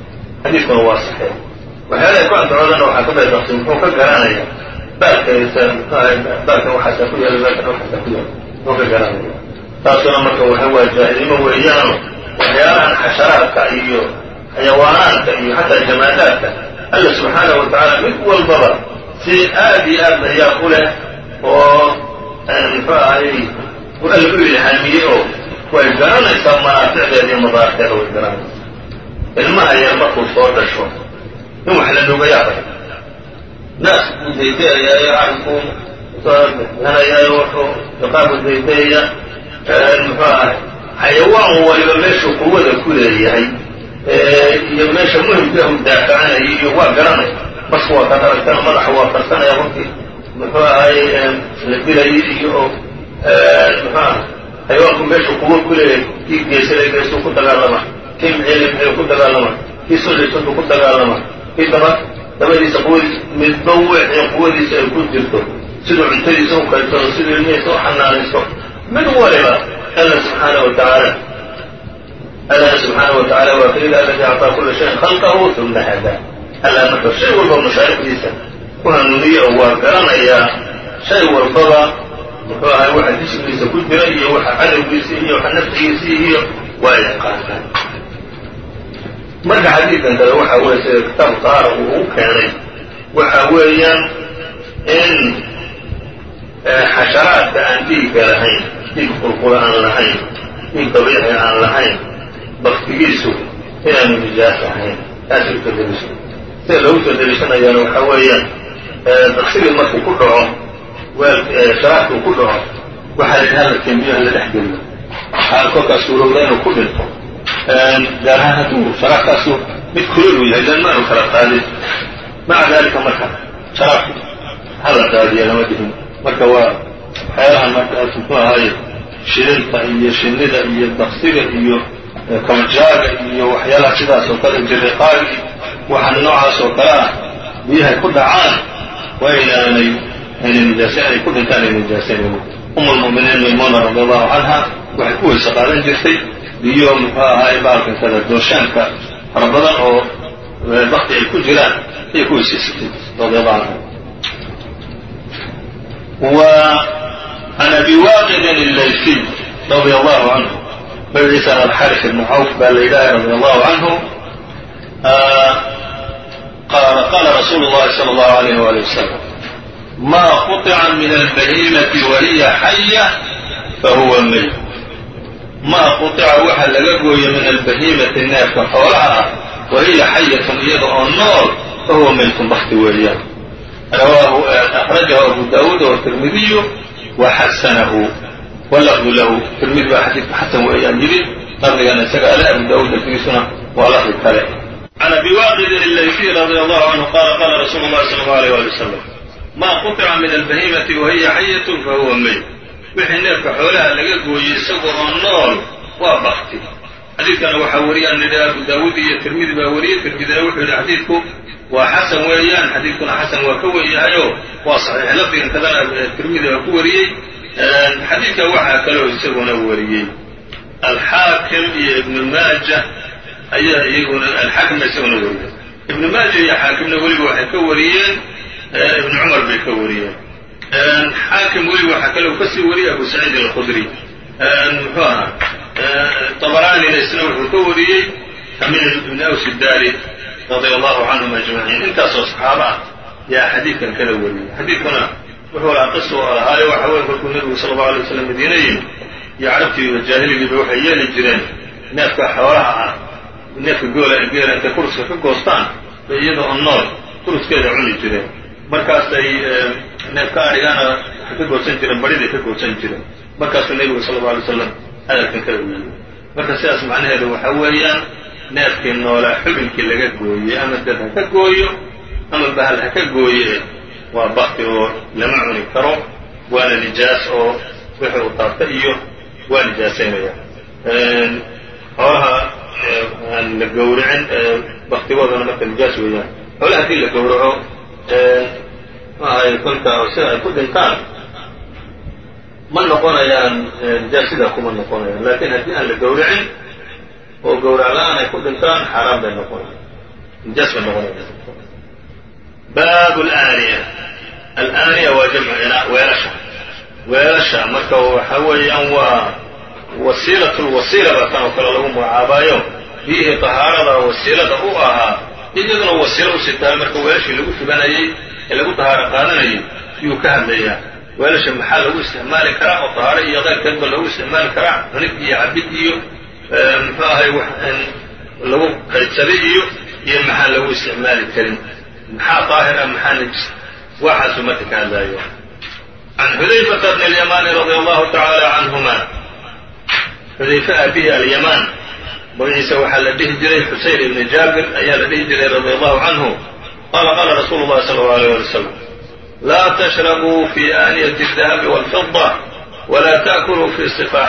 waxyaala ay ku andacoodana waxaa ka beedaqsi muxuu ka garanaya baalkan waxaasaa ku yaala baalkan waxaasaa ku yaala muxuu ka garanaya taasuna marka waa jaahilnimo weeyaano waxyaalahan xasharaadka iyo xayawaanaadka iyo xataa jamaadaadka alla subxaanahu wa tacaala mid walbaba si aad iyo aad layaab u leh oo muxuu ahay alla u ilhaamiyey oo way garanaysaa manaaficdeeda iyo madaarteeda way garanaysaa ilmaha yar markuu soo dhasho in wax la nugayaabay naas buu daydayayo arinku hanayaayo wuxuu iqaabu daydayaya muxuu ahay xayawaan waliba meeshuu quwada ku leeyahay iyo meesha muhimkahu daafacanaya iyo waa garanaya marka waa ka daragtana madaxa waa karsanaya markii muxuu ahay la dilayay iyo muxuu ahay xayawaanku meeshuu quwo ku leeyahay kii geesada geesuu ku dagaalama kii micili micil ku dagaalama kii sunlisuntu ku dagaalama kii dabadiisa quwadiisa midba wixii quwadiisa ay ku jirto siduu cuntadiisa u kaysado siduu ilmihiisa u xanaanaysto mid waliba alla subxaanahu wa tacaala waa kayida alladii acطaa kula shayin khalqahu uma hadaa alla marka shay walba mashaariicdiisa ku hanuuniye oo waa garanayaa shay walbaba muxuu ahay waxa jismigiisa ku jira iyo waxa cadowgiisa iyo waxa nafsigiisii iyo waa yaqaanaan marka xadiidkan kale waxa weeye sida kitaabu tahaara uu u keenay waxa weeyaan in xasharaadka aan dhiigga lahayn dhiig qulqula aan lahayn dhiig dabiici aan lahayn baktigiisu inaanu nijaas ahayn taasay usoo deliisha sida loogu soo deliishanayaana waxaa weeyaan daqsigii markuu ku dhaco sharaabkuu ku dhaco waxaa la yidhaha la kembiyo in la dhex geliyo waxaa kolkaas suurowda inuu ku dhinto gaar ahaan hadduu sharaabkaasu mid kulol uu yahay dan maanu kala qaadin maca daalika marka sharaabku hala qaadiya lama dhihin marka waa waxyaalahan markaas muxuu ahaye shilinta iyo shinnida iyo daqsiga iyo kamanjaaga iyo waxyaalaha sidaas oo kale jiriqaagi waxa noocaas oo kale ah biyahay ku dhacaan waa inaanay nijaasayn ay ku dhintaan ay nijaasayn umulmu'miniin maymuna radiallahu canha waxay ku weyse qaadan jirtay biyo muxuu ahaay baalkan kada doorshaanka fara badan oo bakti ay ku jiraan ayay ku weysaysatay radiallahu canha عن أبي واقد الليثي رضي الله عنه magaciisana الxارث بن cوف baa la yidhaha رضي الله عنه قال رsuل اللhi صلى الله عليه وaليه وسلم ما قطع من البهيمة وهي حية فهو ميت ma quطica waxa laga gooyo min albahimati neefka xoolaha ah wahiya xayatun iyada oo nool fahuwa maytun bakti weeyaan أخrajahu abu daawuud wالtirmidiyu waxasanahu wlafdu lahu tirmidi baa xadiidka xasan weeyaan yidhi lafdigana isaga ale abu daawuud lafdigiisuna waa lafdi kale can abi waaqid allayثi radi allahu canhu qaala qaala rasuulu اllahi salى اllahu alيyh wali wasalam ma quطica min albahimati wahiya xayatun fahuwa mayt wixii neefka xoolaha laga gooyey isaga oo nool waa bakti xadiidkana waxaa wariyaan nidhi abu daawuud iyo tirmidi baa wariyey tirmidina wuxuu yidhi xadiidku waa xasan weeyaan xadiidkuna xasan waa ka wen yahayo waa saxiix lafdigan kadana tirmidi baa ku wariyey xadiidka waxaa kaloo isaguna wariyey alxaakim iyo ibnu maaja ayaa iyaguna alxaakimna isaguna wariyey ibnu maaja iyo xaakimna weliba waxay ka wariyeen ibnu cumar bay ka wariyeen xaakim weliba waxaa kaloo kasii wariyey abu saciid alkhudri muxuu ahaa طabaraanina isna wuxuu ka wariyey tamiim ibn aws iddaari radia allahu canhum ajmaciin intaasoo saxaaba ah yaa xadiidkan kala wariyey xadiidkuna wuxuu lahaa qisa oo lahaayo waxa weye kolkuu nebigu sala allau alay waslam madiina yimi iyo carabtii iyo jaahiligiiba waxay yeeli jireen neefka xoolaha ah neefka geela intay kuruska ka goostaan bay iyada oo nool kuruskeeda cuni jireen markaasay neefka adhigaana waxay ka goosan jireen bariday ka goosan jireen markaasuu nebigu sala allau alay wasalam hadalkan kala weeyey marka sidaas macnaheedu waxaa weeyaan neefkii noolaa xubinkii laga gooyey ama dad ha ka gooyo ama bahal ha ka gooye waa bakti oo lama cuni karo waana nijaas oo wixii uu taabta iyo waa nijaasaynaya xoolaha aan la gowricin baktigoodana marka nijaas weeyaan xoolaha haddii la gowraco maahay kolka sida ay ku dhintaan ma noqonayaan nijaasida kuma noqonayaan laakin haddii aan la gowricin oo gowrac la-aan ay ku dhintaan xaaraan bay noqonaya nijaas bay noqonaya bab alaaniya alaaniya waa jamcu inaa weelasha marka waxa weeyaan waa wasiilat lwasiila baa kan oo kale lagu magacaabaayo biyihii tahaarada wasiilada u ahaa iyaduna wasiilo usii tahay marka weelashii lagu tuganayey ee lagu tahaaro qaadanayay yuu ka hadlayaa weelasha maxaa lagu isticmaali karaa oo tahaaro iyo keyrkeedba lagu isticmaali karaa cunid iyo cabid iyo muxuu ahay lagu kaydsaday iyo maxaan lagu isticmaali karin maxaa daahir ah maxaa najis waxaasuu marka ka hadlaayo can xudayfata bni alyamaani radia allahu tacaala canhuma xudayfa abihi alyamaan magaciisa waxaa la dhihi jiray xusayr ibni jaabir ayaa la dhihi jiray radia allahu canhu qaala qaala rasuulu llahi sala allau alayh wali wasalam laa tashrabuu fi aaniyati aldahabi walfida walaa ta'kuluu fi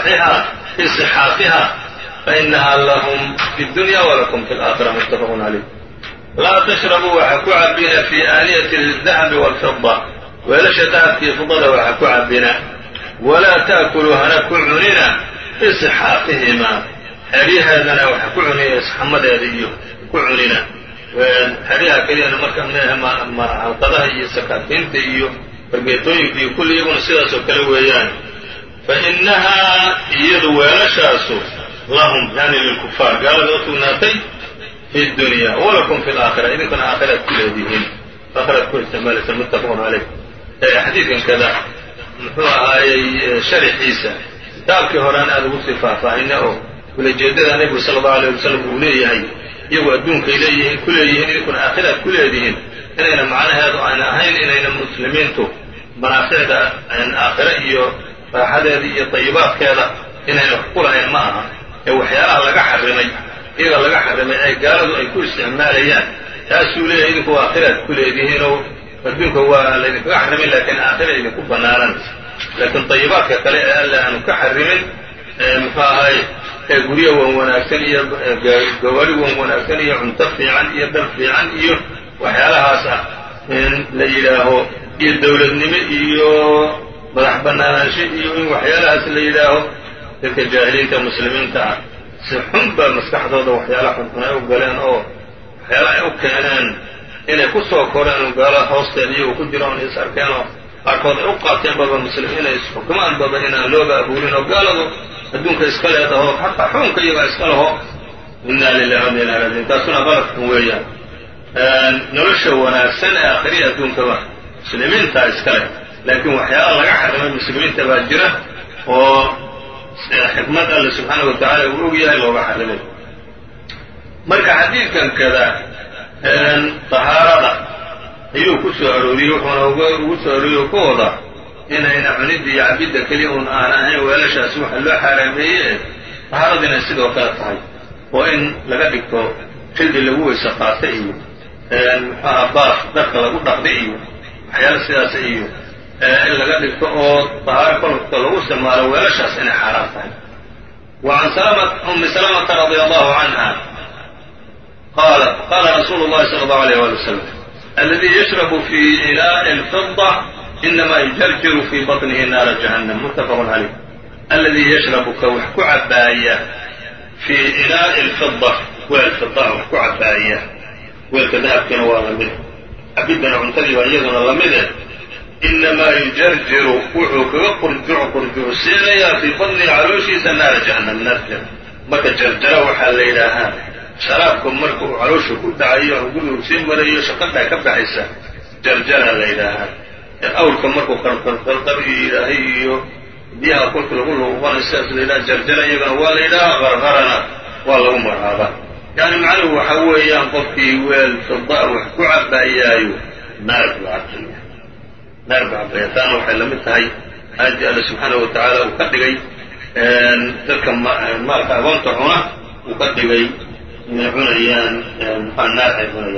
sixaafiha fainaha lahum fi dunya walakum fi alaakhira muttafaqun calayh laa tashrabuu waxa ku cabina fii aaniyati aldahabi waalfida weelasha dahabkiiyo fidada waxa ku cabina walaa ta'kuluu hana ku cunina fi sixaafihimaa xeryaheedana waxa ku cunina isxamadeeda iyo ku cunina xeryaha keliyana marka halqadaha iyo sakaakiinta iyo fargeetooyinka iyo kulli iyaguna sidaas oo kale weeyaan fa inahaa iyadu weelashaasu lahum yani lilkufaar gaalada u sugnaatay fi dunya walakum fi alaakhira idinkuna aakhiraad ku leedihiin aakhiraad ku isticmaalaysa muttafaqun calayh xadiidkan kada muxuu ahaayey sharaxiisa kitaabkii horean aada ugu sii faahfaahina oo ulajeedada nebigu sala allahu alayh wasalam uu leeyahay iyagu adduunkay leeyihiin ku leeyihiin idinkuna aakhiraad ku leedihiin inayna macnaheedu ayna ahayn inayna muslimiintu manaaficda aakhira iyo raaxadeeda iyo tayibaadkeeda inayna wax ku lahayn ma aha ee waxyaalaha laga xarimay iyaga laga xarimay ay gaaladu ay ku isticmaalayaan taasuu leeyahay idinku aakhiraad ku leedihiin oo adduunka waa laydinkaga xarimin laakiin aakhira idinku banaananaysa laakiin tayibaadka kale ee alle aanu ka xarimin muxuu ahay ee guryo wan wanaagsan iyo gawaari wan wanaagsan iyo cunto fiican iyo dhar fiican iyo waxyaalahaas ah in la yidhaaho iyo dawladnimo iyo madax banaanaansho iyo in waxyaalahaas la yidhaaho dadka jaahiliinta muslimiinta ah si xun baa maskaxdooda waxyaala xunxun ay u galeen oo waxyaala ay u keeneen inay ku soo koreen gaala hoosteeda iyagu ku jiro oon is arkeen oo qaarkood ay u qaateen baba muslimiin ay xukumaan baba inaan looga abuurin oo gaaladu adduunka iska leedaho xataa xukunka iyagaa iska laho inna lillahi wa inna ilayhi raaji'uun taasuna qaladkan weeyaan nolosha wanaagsan ee aakhiriya adduunkaba muslimiintaa iska leh laakiin waxyaala laga xarimay muslimiinta baa jira oo xikmad alle subxaanahu wa tacaala uu og yahay looga xarimay marka xadiidkan kada tahaarada ayuu ku soo arooriyey wuxuuna ugu soo arooriyey oo ka wada inayna cunidda iyo cabidda keliya un aan ahayn weelashaasi waxa loo xaaraameeye tahaaradu inay sidoo kale tahay oo in laga dhigto xilli lagu weyse qaata iyo muxuaha baaf dharka lagu dhaqda iyo waxyaala sidaas iyo in laga dhigto oo tahaaro kolka lagu isticmaalo weelashaas inay xaaraan tahay wa can ummi salamata radia allahu canha qaalat qaala rasuulu llahi sala allahu alayh wali wasalam aladi yashrabu fi inaa'i alfida inama yujarjiru fi baطnihi naara jahannam muttafaqun calayh aladi yashrabu ka wax ku cabaaya fii inaa'i alfida weel fida wax ku cabaaya weelka dahabkiina waa lamid cabiddana cuntadii baa iyaduna lamide inamaa yujarjiru wuxuu kaga qurjucsiinayaa fii badnihi calooshiisa naara jahannam naarta jahannam marka jarjara waxaa la yidhaahaa sharaabku marka uu caloosha ku dhacayo oo gurigu sii marayo shaqadhaa ka baxaysa jarjara la yidhaahaa awrka markuu qarqar yidhaahay iyo biyaha kolka lagu luuqanayo sidaas la yidhaha jarjara iyagana waa la yidhahaa qarqarana waa lagu magacaabaa yani macnuhu waxa weeyaan qofkii weel fida wax ku cabaayaayo naar buu cabaya naar buu cabaya taana waxay la mid tahay aayadii alle subxaanahu wa tacaala uu ka dhigay dadka maalka agoonta cuna uu ka dhigay inay cunayaan naar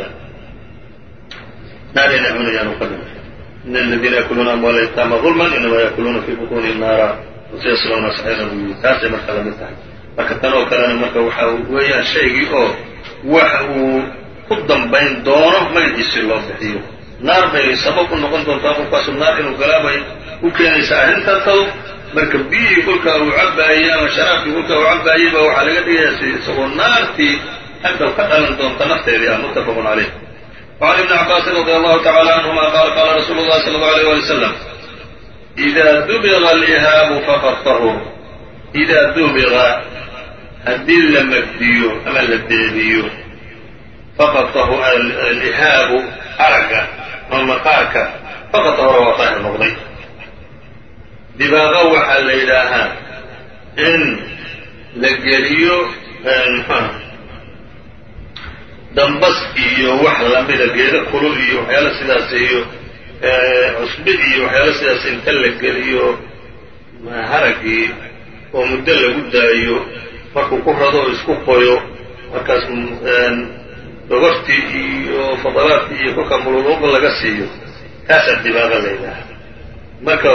inay cunayaan uu ka dhigay in aladiina yakuluuna amwaala yataama dulman inama yakuluuna fii butuunihim naara wasayaslawna saciiran buu yidhi taasay marka la mid tahay marka tan oo kalena marka waxa weeyaan shaygii oo wax uu ku dambayn doono magaciisii loo bixiyo naar bay sabab u noqon doontaa qofkaasu naar inuu galaabay u keenaysa arrintaasadu marka biyihii kolkaa uu cabaayey ama sharaabkii kolkaa uu cabaayey baa waxaa laga dhigayaa si isagoo naartii haddaw ka dhalan doonta nafteedii ah muttafaqun calayh وعن ابن عباس رضي الله تعالى عنهما قال قال رسول الله صلى الله عليه وسلم إذا دبغ الإهاب فقد طهر إذا دبغ haddii la magdiyo ama la deediyo faqad alihaabu aragga ama maqaarka faqad tahura waa daahir noqday dibaaqa waxaa la yidhaahaa in la geliyo dambas iyo wax lamida geeda kulul iyo waxyaala sidaas iyo cusbe iyo waxyaala sidaas inta la geliyo haraggii oo muddo lagu daayo markuu ku rado oo isku qoyo markaas dhogortii iyo fadalaadkii iyo kolkaa mululuuqa laga siiyo taasaa dibaaqa la yidhaaha marka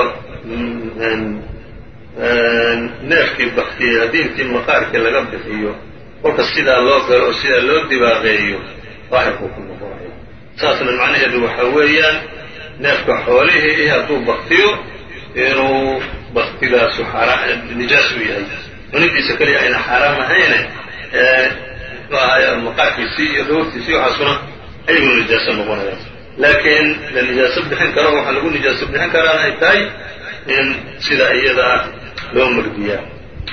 neefkii baktiyey haddii intii maqaarkii laga bixiyo kolka sidaa loo galo oo sidaa loo dibaaqeeyo daahirkuu ku noqonayo saasna macnaheedu waxaa weeyaan neefka xoolihii hadduu baktiyo inuu baktigaasu nijaas u yahay cunidiisa keliya ayna xaaraam ahayne maqaarkiisii iyo dhogortiisii waxaasuna ayaguna nijaaso noqonayaan laakiin la nijaaso bixin karo waxaa lagu nijaaso bixin karaana ay tahay in sida iyada ah loo magdiyaa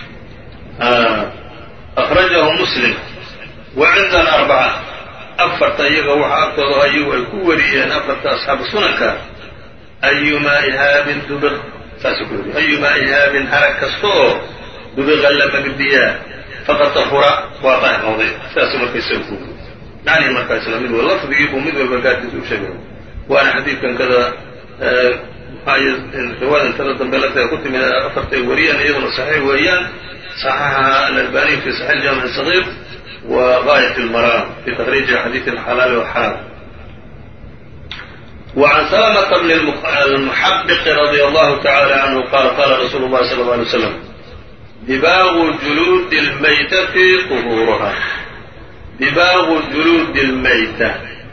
akhrajahu muslim wa cindana arbaca afarta iyaga waxaa agtooda ayagu ay ku wariyeen afarta asxaabu sunanka ayumaa ihaabin dubiq saasuu ku wariye ayumaa ihaabin harag kasta oo dubiqa la magdiyaa faqad tahura waa daahir noqday sidaasuu marka isaga ku wariye macnihii markaa isla mid lafdigii buu mid walba gaarkiisa u sheegay waana xadiidkan kada riwaadan tada dambe lafteeda ku timid afartay wariyaan iyaduna saxiix weeyaan صححها الألباني في صحيح الجامع الصغير وغاية المرام في تخريج حديث الحلال والحرام. وعن سلمة بن المحبق رضي الله تعالى عنه قال قال رسول الله صلى الله عليه وسلم دباغ جلود الميتة طهورها دباغ جلود الميتة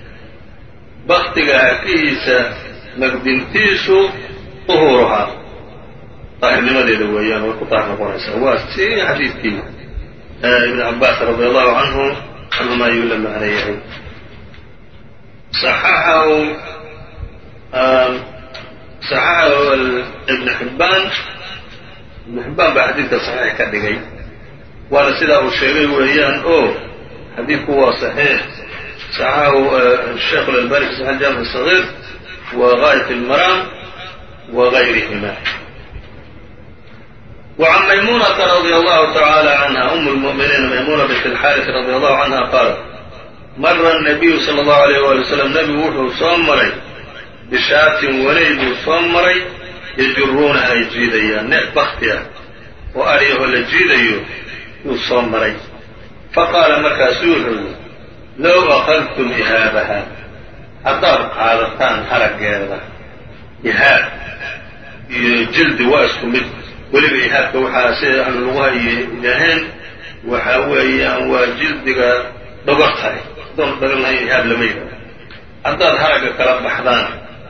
بختها كيسة مقدمتيس طهورها daahirnimadeeda weeyaan way ku daahir noqonaysaa waa si xadiidkii ibn cabaas radi allahu canhuma ayuu la macno yahay صaxaxahu صححه ابن حبان baa xadiidka صaxiix ka dhigay waana sidaa uu sheegay weeyaan oo xadiidku waa صaxiix صaxaxahu الشheikh الألباني في صحيح الجامع الصغير وغاية المرام وغيرهما. وعن ميمونة رضي الله تعالى عنها أم المؤمنين ميمونة بنت الحارث رضي الله عنها قالت مر النبي صلى الله عليه وآله وسلم نبي wuxuu soo maray bishaatin walay buu soo maray yajuruuna ay jiidayaan neef bakti ah oo aryahoo la jiidayo yuu soo maray faqaala markaasuu wuxuu yidhi low akhadtum ihaabaha haddaad qaadataan haraggeeda ihaab iyo jildi waa isku mid weliba ihaabka waxaa sida aan lugaha iyo idhaaheen waxaa weeyaan waa jildiga dhogortahay hadoon dhagan lahayn ihaab lama yidhahdo haddaad haragga kala baxdaan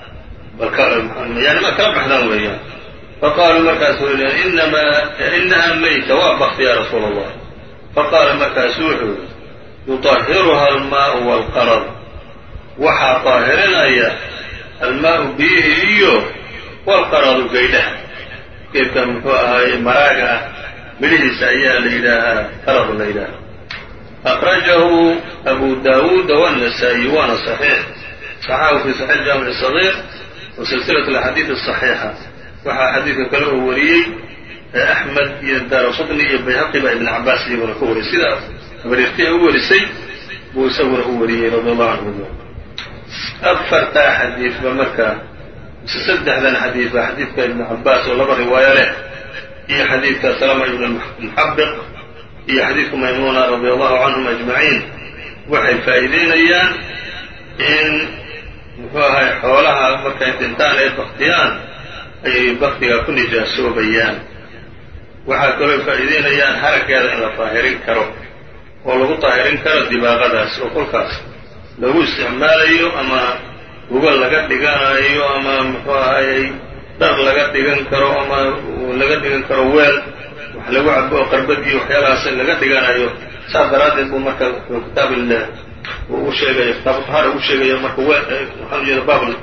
yani ma kala baxdaan weeyaan faqaaluu markaasuu yidhi inaha mayta waa bakti ya rasuula allah faqaala markaasuu wuxuu yidhi yuطahiruha almaau waalqarad waxaa طaahirinaya almaau biyihii iyo waalqaradu gaydhaha geedka muxuu ahaaye maraaga ah midhihiisa ayaa la yidhaahaa qarad la yidhaaha akrajahu abu daawuud والنasaaئي waana صaxiix صaxaxahu fi صaxiix jaamiع الصغير وsilsilaة الأxaadiiث الصaxiixa waxaa xadiidka kale oo wariyey أxmed iyo daaraqطni iyo bayhaqi baa ibn cabaas iyaguna ka wariyay sida abarirtiha u warisay buu isaguna u wariyey radi allahu canhu. afartaa xadiidba marka mise saddexdan xadiid baa xadiidka ibn cabaas oo laba riwaayo leh iyo xadiidka salama ibn muxabiq iyo xadiidka maymuna radi allahu canhum ajmaciin waxay faa'iideynayaan in muxuu ahay xoolaha markay dhintaan ay baktiyaan ayay baktiga ku nijaasoobayaan. waxaa kaloo faa'iideynayaan haraggeeda in la daahirin karo oo lagu daahirin karo dibaaqadaas oo kolkaas lagu isticmaalayo ama gogol laga dhiganayo ama muxuu ahayey dhar laga dhigan karo ama laga dhigan karo weel wax lagu cabo oo qarbad iyo waxyaalahaas laga dhiganayo saas daraaddeed buu marka kitaab uu sheegayo kitaabu tahaara uu sheegayo marka waxaan ujeeda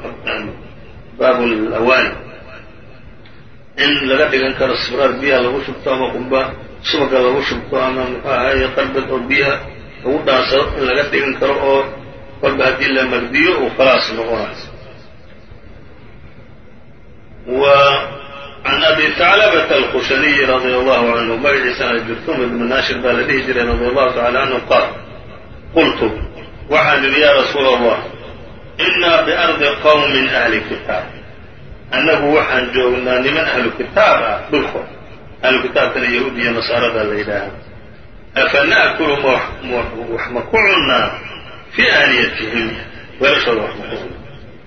baabul awaani in laga dhigan karo sibraar biyaha lagu shubto ama qumba subaga lagu shubto ama muxuu ahaye qarbad oo biyaha lagu dhaansado in laga dhigan karo oo kolba haddii la magdiyo uu khalaas noqonayo. وعن أبي ثعلبة الخشني رضي الله عنه magaciisana jurthum ibn naashir baa la dhihi jiray رضي الله تعالى عنه qaal qultu waxaan idhi ya rasuula allah inaa biardi qowmin ahli kitaab annagu waxaan joognaa niman ahlu kitaab ah dhulkood ahlu kitaabkana yahuud iyo nasaarada la yidhaaha afa na'kulu wax ma ku cunnaa fii aaniyatihim weelashooda wax ma ku cunnaa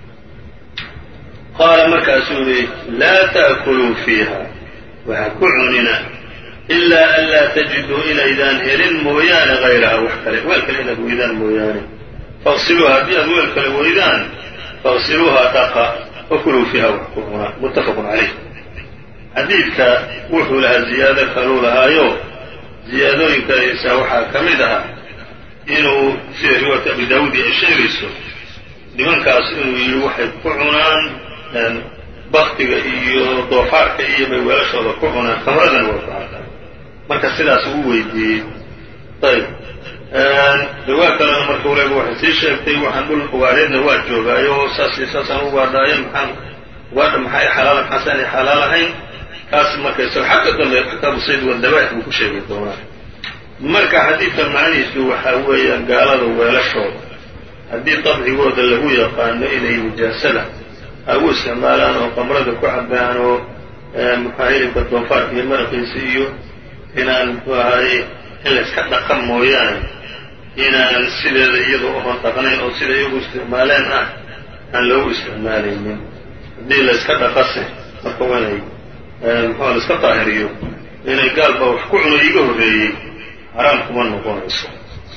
qaala markaasuu yidhi laa ta'kuluu fiiha waxa ku cunina ilaa an laa tajiduu inaydaan helin mooyaane hayraha wax kale weel kale inaad weydaan mooyaane faqsiluuha haddii aad weel kale weydaan faqsiluuha dhaqa wakuluu fiiha wax ku cunaa muttafaqun calayh. xadiidka wuxuu lahaa ziyaado kaluu lahaayo ziyaadooyinkaisa waxaa ka mid aha inuu sida riwaayata abi daawuud ay sheegayso nimankaas inuu yidhi waxay ku cunaan baktiga iyo doofaarka iyo bay weelashooda ku cunaan khamradana waa ku cuntaan marka sidaas uu weydiiyey. ayb riwaaya kalena marka waleeba waxay sii sheegtay waxaan dhul ugaadheedna waa joogaayo saasaan ugaadhaayo ugaadha maxay xalaala maxaasaanay xalaal ahayn kaas markaysa xagga dambe kitaabu sayd wadabaix buu ku sheegi doonaa. marka xadiidka macnihiisu waxaa weeyaan gaalada weelashooda haddii dabcigooda lagu yaqaano inay nijaasada ay u isticmaalaan oo qamrada ku cabaan oo muxua hilibka doofaarka iyo maraqiisa iyo inaan muxuu ahaye in la iska dhaqan mooyaane inaan sideeda iyada uman dhaqnayn oo sida iyagu isticmaaleen ah aan loogu isticmaalaynin. haddii la iska dhaqase marka waa inay muxua la iska daahiriyo inay gaalba wax ku cuno iiga horreeyey xaraam kuma noqonayso.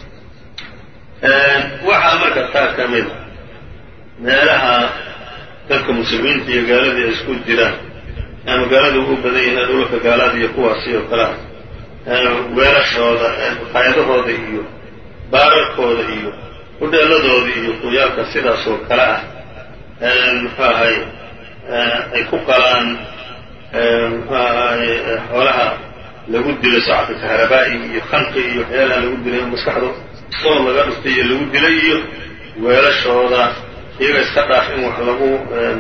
waxaa marka taa ka mida meelaha dadka muslimiinta iyo gaaladii ay isku jiraan ama gaalada ugu badan yihiin dhulka gaalada iyo kuwaasi oo kale ah weelashooda qaayadahooda iyo baararkooda iyo hudheeladooda iyo quyaalka sidaas oo kale ah muxuu ahay ay ku qalaan xoolaha lagu dilay sacabka kahrabaa'i iyo khanqi iyo waxyaalaha lagu dilay maskaxda sool laga dhuftay iyo lagu dilay iyo weelashooda iyaga iska dhaaf in wax lagu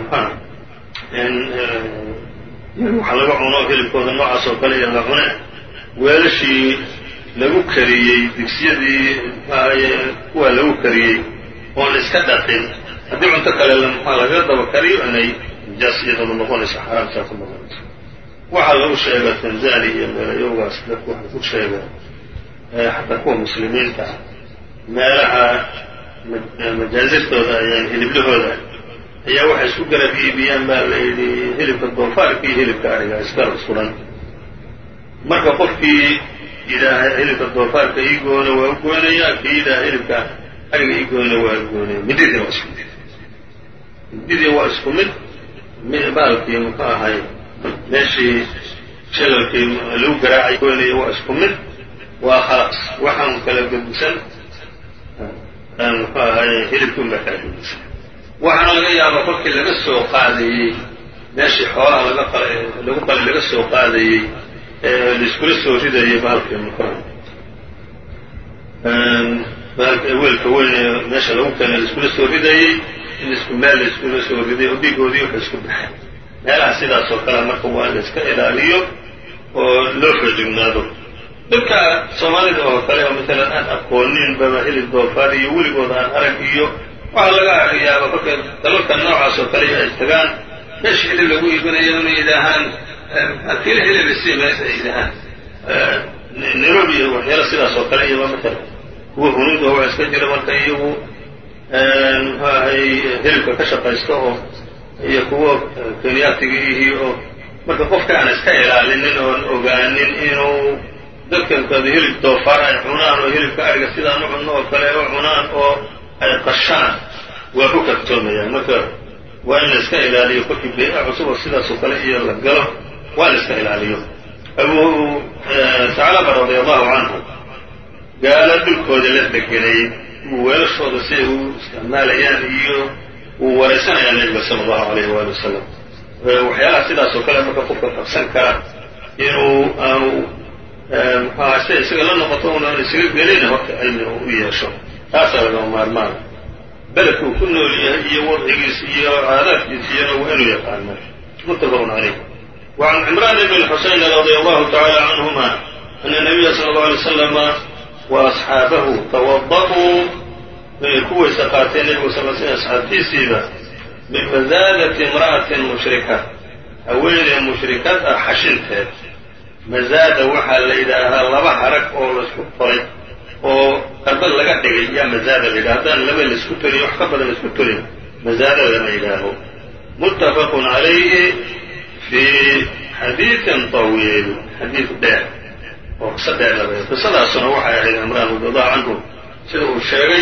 wax laga cuno hilibkooda noocaas oo kale iyo la cune weelashii lagu kariyey digsiyadii kuwa lagu kariyey oon iska dhaqin haddii cunto kale laga daba kariyo inay nijaas iyadooda noqonayso xaraamtaa ku noqonayso. waxaa lagu sheega tanzania iyo meelayowgaas dadku waxay ku sheegeen xataa kuwa muslimiinta ah meelaha majaazirtooda ayaan hiliblahooda ayaa waxay isku garab iibiyaan baa la yidhi hilibka doofaarka iyo hilibka ariga isgarab suran. marka qofkii yidhaaha hilibka doofaarka ii goona waa u goonayaa, kii yidhaaha hilibka ariga ii goona waa u goonaya. mididii waa isku mid, mididii waa isku mid. baalkii muxuu ahay meeshii shalalkii lagu garaacay goynaya waa isku mid, waa khalaas. waxaan kala gedisan muxuu ahay hilibkii unbaa kala gedisan. waxaana laga yaabaa kolkii laga soo qaadayey meeshii xoolaha lagu qalay laga soo qaadayey laiskula soo ridayay baalkii muxuu weelka weyn meesha lagu keenay laiskula soo ridayey in isku meel laiskula soo riday oo dhiigoodii wuxuu isku baxay. meelaha sidaas oo kale marka waa in la iska ilaaliyo oo loo xoojignaado. dadka soomaalida oo kale oo maalan aan aqoonin baba hilib doofaar iyo weligooda aan arag iyo waxaa laga yaaba kolka dalalka noocaas oo kale ay tagaan meesha hilib lagu iibinayo inay yidhaahaan kiilo hilib isii meesha ay yidhaahaan nairobi iyo waxyaala sidaas oo kale iyaba maalan kuwa hunuud oo waa iska jira marka iyagu muxuu ahay hilibka ka shaqaysta oo iyo kuwa kenyaatiga ihi oo marka qofka aan iska ilaalinin oon ogaanin inuu dadkankooda hilib doofaar ay cunaan oo hilibka ariga sidaan u cunno oo kale u cunaan oo ay qashaan waa ku kaftoomayaan. marka waa in la iska ilaaliyo kolkii bey'a cusub oo sidaas oo kale iyo la galo waa la iska ilaaliyo. abu saclaba radia allahu canhu gaalo dhulkooda la degenay weelashooda si ay u isticmaalayaan iyo uu wareysanayaa nebiga sala allahu alayh waali wasalam. waxyaalaha sidaas oo kale marka qofka qabsan kara inuu aanu muxuaha si isaga la noqoto unaan isaga gelina horta cilmi u yeesho, taasaa lagama maarmaan. beledka uu ku nool yahay iyo wadcigiis iyo caadaadkiis iyana waa inuu yaqaana. muttafaqun calayh. wacan cimraan ibn xuseyn radia allahu tacaala canhuma ana nabiya sala allahu alay wasalama wa asxaabahu tawada'uu inay ku weyse qaateen nebigu sal sl asxaabtiisiiba min mazaadati imra'atin mushrika, haweeney mushrikad ah xashinteed. mazaada waxaa la yidhaahaa laba harag oo laisku tolay oo qarbad laga dhigay yaa mazaada la yidhaha. haddaan laba laisku tolin wax ka badan laisku tolin mazaada lama yidhaaho. muttafaqun calayhi fii xadiidin tawiil, xadiid dheer oo qiso dheer labayo. qisadaasuna waxay ahayd cimraan radiallahu canhu sida uu sheegay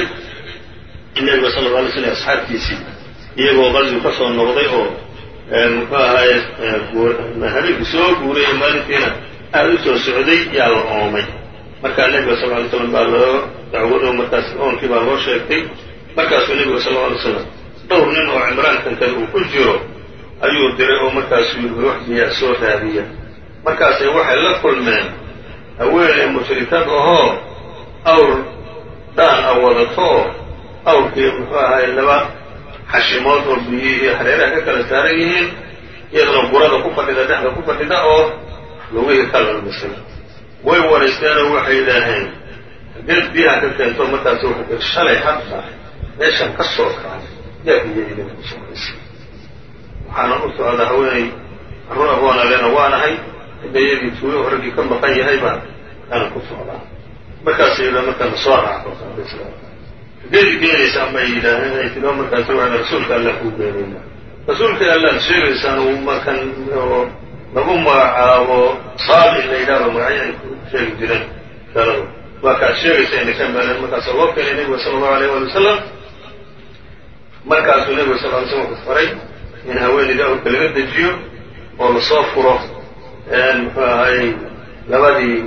in nebiga sala alla alay slam asxaabtiisii iyagoo qaswi ka soo noqday oo muxuu ahaye habeenkii soo guuray oo maalintiina aada u soo socday yaa la oomay. markaa nebiga sal alay slam baa loo dacwado, markaas oonkii baa loo sheegtay. markaasuu nebiga sal alla alay slam dhowr nin oo cimraankan kale uu ku jiro ayuu diray oo markaasuu yidhi wax biyaa soo raadiya. markaasay waxay la kulmeen haweeney mushrikad ahoo awr dhaan a wadato oo awrkii muxuu ahaye laba xashimood oo biyihii hareeraha ka kala saaran yihiin, iyadana gurada ku fadhida dhexda ku fadhida oo lugihii ka lalmisay. way waraysteenoo waxay yidhaaheen hadeed biyaha ka keento markaas waxay shalay hadda meeshan ka soo kacay yaa biyo idinku socdaysay. waxaana u socdaa haweeney carruur aboona lena waanahay hidayadii tuuyo oo raggii ka maqan yahay baan aanan ku socdaa. markaasay yidhaha markaana soo raaco hadeed geenaysa amay yidhaaheen ay tidoo markaasi waxayna rasuulka allah kuu geenayna. rasuulka allaad sheegaysaan uu markan oo lagu magacaabo saabi la yidhahdo magacyo ay ku sheegi jireen galadu waa kaad sheegaysa inay ka meeleen. markaasoo loo keenay nebiga sala allahu alayh waali wasalam. markaasuu nebiga sal ly slam ku faray in haweeneyda awrka laga dejiyo oo lasoo furo muxuu ahay labadii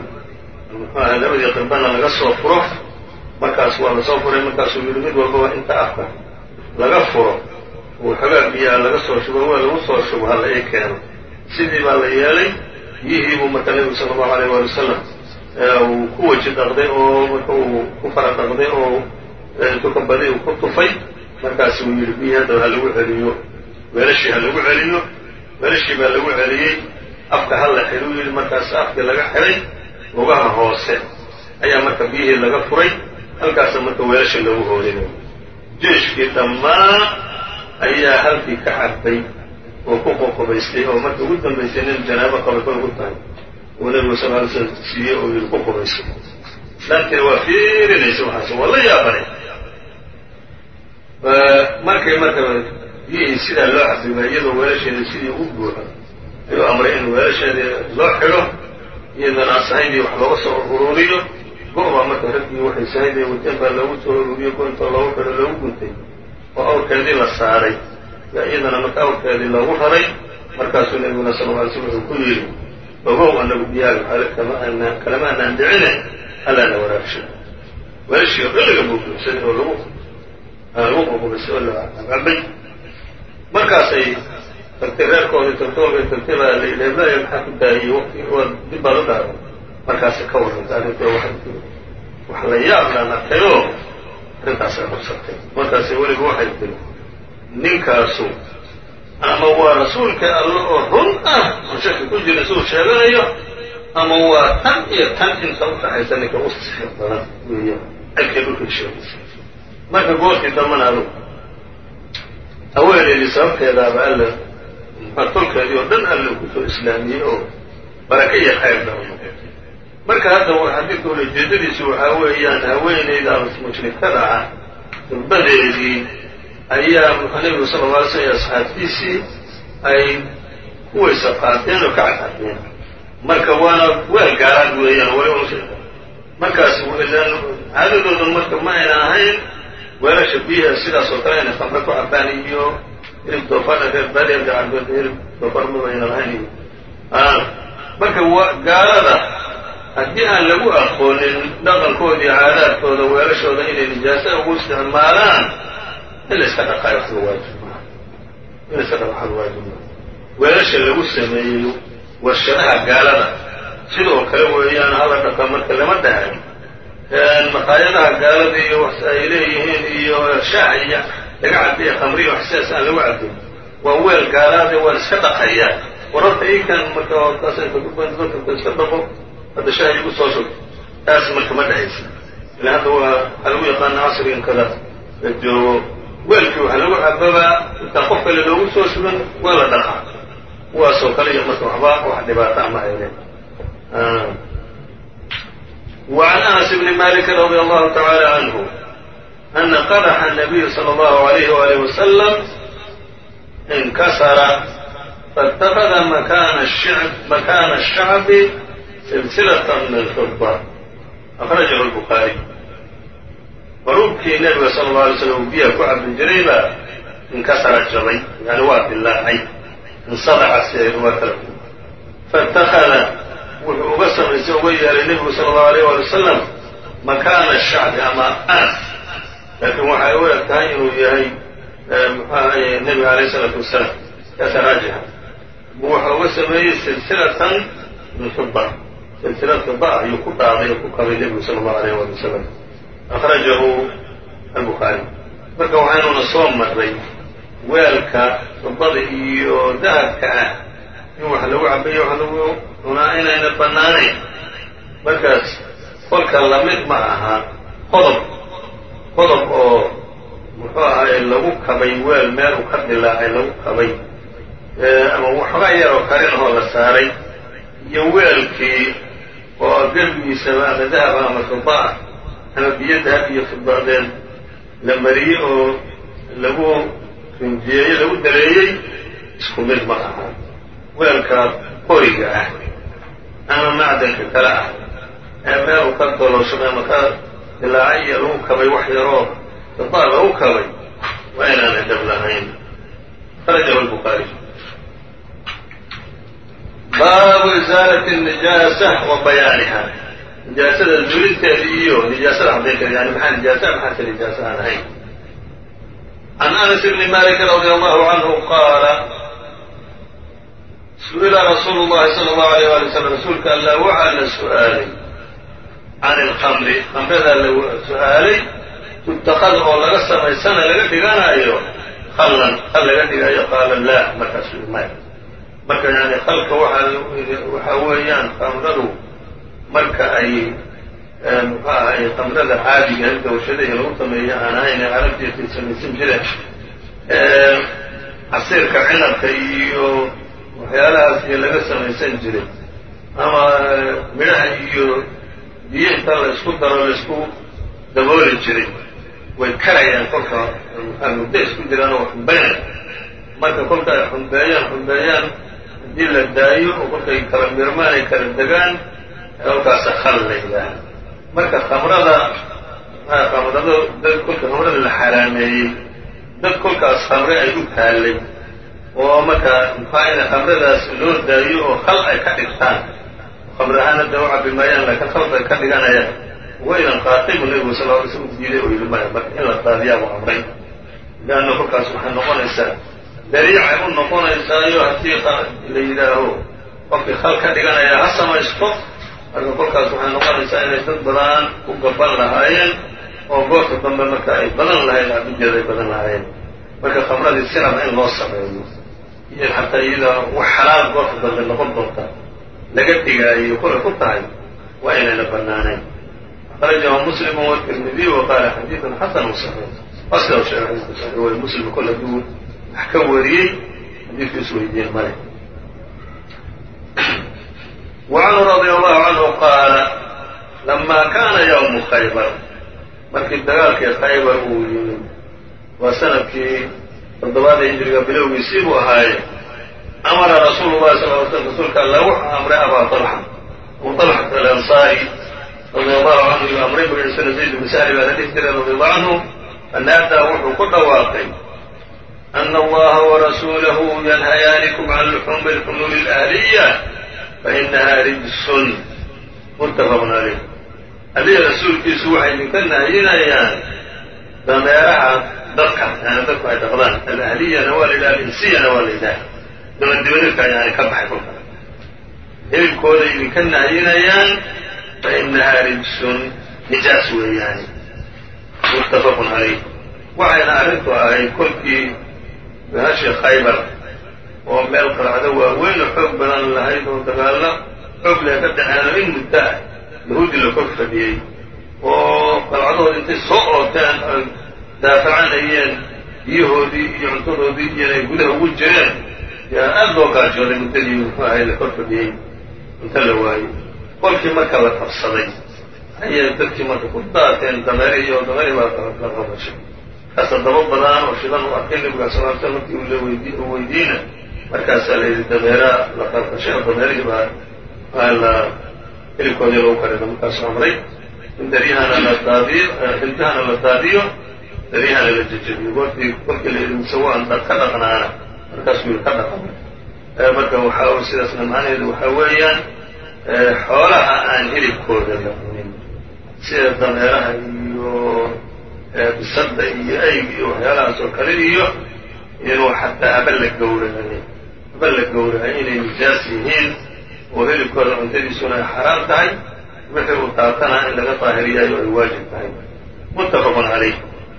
qirbana laga soo furo. markaas waa lasoo furay. markaasuu yidhi mid walbaba inta afka laga furo وxogaa biyaa laga soo shubo waa lagu soo shubo hala ii keeno sidii baa la yeelay biyihii buu marka nebigu sala allahu alayh waali wasalam uu ku weji dhaqday oo marka uu ku fara dhaqday oo intuu ka badi uu ku tufay markaas uu yidhi biyihii haddaba ha lagu celiyo weelashii ha lagu celiyo weelashii baa lagu celiyey afka hala xidhuu yidhi markaas afkii laga xidhay lugaha hoose ayaa marka biyihii laga furay halkaasa marka weelashii lagu hoorinayo jeeshkii dhammaan ayaa halkii ka cabbay oo ku qoqobaystay oo marka ugu dambaysay nin janaabo qaba kol ugu tahay uu nebigu sal ly slam siiyey oo yidhi ku qubaysay islaamkiina waa fiirinaysa waxaas waa la yaabanay markay marka biyihii sidaa loo cabbiba iyadoo weelasheeda sidii u buuxo ayuu amray in weelasheedii loo xidho iyadoon aan sahaydii wax looga soo ururiyo go-baa marka raggii waxay sahaydii wateen baa loogu soo ururiyo go intoo loogu xidho loogu guntay oo awrkeedii la saaray iyadana marka awrkeedii loogu raray markaasuu nebiguna sal lla alay slam wuxuu ku yidhi ogow anagu biyaaga kalama anaan dhicine allaana waraabsho weelashii oo dhan laga buubuuxsaday oo lagu qoqobaysay oo la cabbay markaasay tagtay reerkoodii tagtoobay tagtay baa la yidhi heblaayo maxaa ku daahiyey waqti waad dib baad u dhaaran markaasay ka warrantay arrintoo waxay tiri wax la yaablaan arkayoo arrintaasay qabsatay markaasay weliba waxay tiri ninkaasu ama waa rasuulka alle oo run ah oon shaki ku jirin siduu sheeganayo ama waa tan iyo tan inta u dhaxaysa ninka u sixir badan weeyaan halkay dhulkay sheegaysa marka goortii dambana adugu haweenaydii sababteedaaba alla tolkeedii oo dhan alla kusoo islaamiyey oo baraka iyo khayr daba noqotay marka hadda xadiidka ulajeedadiisu waxaa weeyaan haweenaydaas mushrikada ah gabadheedii ayaa nebigu sala alla alay slam iyo asxaabtiisii ay ku weysa qaateen oo ka cadcadeen marka waana weel gaaraad weeyaan waliba mushrika markaas caadadoodan marka ma ayna ahayn weelasha biyaha sidaas oo kale inay khamre ku cabbaan iyo hilib doofaarna reer baadiya carbeed hilib doofaar mabayna lahayn iyo marka gaalada haddii aan lagu aqoonin dhaqankooda iyo caadaadkooda weelashooda inay nijaasa ugu isticmaalaan in la iska dhaqaayo waxba waajib maaha in la iska dhaqaxado waajib maaha weelasha lagu sameeyey warshadaha gaalada sidoo kale weeyaan hala dhaqa marka lama dhahay maqaayadaha gaalada iyo wax ay leeyihiin iyo shaac iyo laga cabbiya khamriya wax sidaas aan lagu cabbin waa weel gaalaade waan iska dhaqayaa wararta iikan marka kaas inta dadka iska dhaqo hadda shaah igu soo shugto taas marka ma dhahaysa ila hadda waxaa lagu yaqaana casrigan kada la joogo weelkii waxa lagu cababaa intaan qof kale loogu soo sugan waa la dhaqaa kuwaasoo kale iyo marka waxba wax dhibaata ama ayleen وعن أنس بن مالك رضي الله تعالى عنه أن قدح النبي صلى الله عليه وآله وسلم انكسر فاتخذ مكان الشعب سلسلة من فضة أخرجه البخاري faruubkii nebiga sala allau alay slam uu biyaha ku cabbi jiray baa inkasara jabay yani waa dilaacay insadaca si ay uga kala ku faitakhada wuxuu uga samaysay uga yeelay nebigu sala allahu alayh waali wasalam makaana shacbi ama anas laakiin waxay u eg tahay inuu yahay muxuu ahaye nebiga alayh isalaatu wasalaam kaasa raajixa wuxuu uga sameeyey silsilatan min fida silsilad fida ayuu ku dhaaday oo ku kabay nebigu sala allahu alayh waali wasalam akhrajahu albukhaari marka waxaynuna soo marray weelka fidada iyo dahabka ah in wax lagu cabayo wax lagu cunaa inayna bannaanayn markaas kolka lamid ma aha qodob oo muxuu ahaye lagu kabay weel meel uu ka dilaacay lagu kabay ama waxba yar oo karinahoo la saaray iyo weelkii oo derbigiisaba ama dahaba ama fida ah ama biyo dahab iyo fidadeed la mariyey oo lagu rinjiyeeyey lagu dareeyey isku mid ma aha weelka qoriga ah ama macdanka kale ah ee meel uu ka dolooshamay ama ka dilaacay iyo lagu kabay wax yaroo fida lagu kabay waa inaanay dhab lahayn akhrajahu albukhaari baabu isaalati الnijaasa wa bayaaniha nijaasada zuulinteeda iyo nijaasada caddaynteeda yani maxaa nijaasa maxaase nijaasa aan ahayn عن أنس بن مالك رضي الله عنه قال سئل رسول الله صلى الله عليه وسلم rasuulka alla waxaa la su'aalay can الخمر khamrada la su'aalay تتخذ oo laga samaysana laga dhiganayo khallan khal laga dhigayo qaala laa markaasuu maya marka yani khalka waxaa weeyaan khamradu marka ay muxuu ahay khamrada caadiga gawshadahi lagu sameeyo aan ahayn ee carabtiisa samaysan jireen casiirka cinabka iyo waxyaalahaas iyo laga samaysan jiray ama midhaha iyo biyo inta la isku daro la isku dabooli jiray way karayaan kolka muddo isku jiraan oo xumbeynay marka kolka ay xumbeeyaan haddii la daayo oo kolkay kala mirmaan ay kala degaan kolkaasa khal la yidhaaha marka khamrada kolka khamrada la xaraameeyey dad kolkaas khamre ay u taallay oo marka maxaa ina khamradaas loo daayo oo khal ay ka dhigtaan khamr ahaan hadda u cabbi maayaan laakiin khalad ay ka dhiganayaan waynan qaatay buu nebigu sal lla alay slam diiday oo yidhi maya marka in la daadiyaa buu amray leanna kolkaas waxay noqonaysaa dariicay u noqonaysaayo haddii la yidhaaho qofkii khal ka dhiganaya ha samaysto marka kolkaas waxay noqonaysaa inay dad badan ku gaban lahaayeen oo goorta dambe marka ay badan lahayn cabiddeeda ay badan lahaayeen marka khamradii sinaba in loo sameeyo iyo xataa iyada wax xalaal goorta dambe noqon doonta laga dhigaayo kolay ku tahay waa inayna bannaanayn akhrajahu muslimu watirmidiy wa qaala xadiidun xasanu saxiix asla sheekh xadiidku saxiix way muslim kol hadduu wax ka wariyey xadiidkiisu weydiin male وعنه رضي الله عنه قال لما كان يوم خayبر markii dagaalkii khaybar uu yimid waa sanadkii toddobaada hijriga bilowgiisii buu ahaaye amara rasuulu llahi sal ly slm rasuulka alla wuxuu amray abaa طalxa abu طalxata alansaari radi allahu canhu yuu amray buu yihi sna zayd bn sahli baa la dhihi jiray radi allahu canhu anaadaa wuxuu ku dhawaaqay ana allaha warasuulahu yanhayaanikum can luxuumi اlxumuuri اlahliya fainaha rijsun muttafaqun calayh alihi rasuulkiisu waxay idinka nahayinayaan dameeraha dadka yani dadku ay dhaqdaan alahliyana waa la yidhaha alinsiyana waa la yidhaha dabadibadirka yani ka baxay kolka hilibkooday idinka nahayinayaan fainaha rijsun nijaas weeyaani muttafaqun calayh waxayna arrintu ahayd kolkii bahashii khaybar oo meel qalcado waaweyn oo xoog badan lahayd oo dagaalla xoog leh ka dhaceeno in muddo ah yahuudi la kor fadhiyey oo qalcadood intay soo ooteen oy daafacanayeen biyahoodii iyo cuntadoodii iyo inay gudaha ugu jireen yaa aad loo gaajooday muddadii muxuu ahay la kor fadhiyey inta la waayey kolkii marka la qabsaday ayay dadkii marka ku daateen dameerihii oo dameerihii baa la qabashay kaasa daba badan oo shidan u arkay nebiga sal ly slam markii uu weydiina markaasaa la yidhi dameeraa la qarqashay oo dameerihii baa la hilibkoodii lagu karina markaasuu amray in daryahana la daadiyo hilbahana la daadiyo daryahana la jejebiyo kolkii la yidhi mise waan ka dhaqnaana markaasuu yidhi ka dhaqan marka waxaa sidaasna macnaheedu waxaa weeyaan xoolaha aan hilibkooda la cunin sida dameeraha iyo bisadda iyo ayg iyo waxyaalahaas oo kale iyo inuu xataa haba la gowracay inay nijaas yihiin oo hilibkooda cuntadiisuna ay xaraam tahay wixii uu taatana in laga daahiriyaayo ay waajib tahay muttafaqun calayh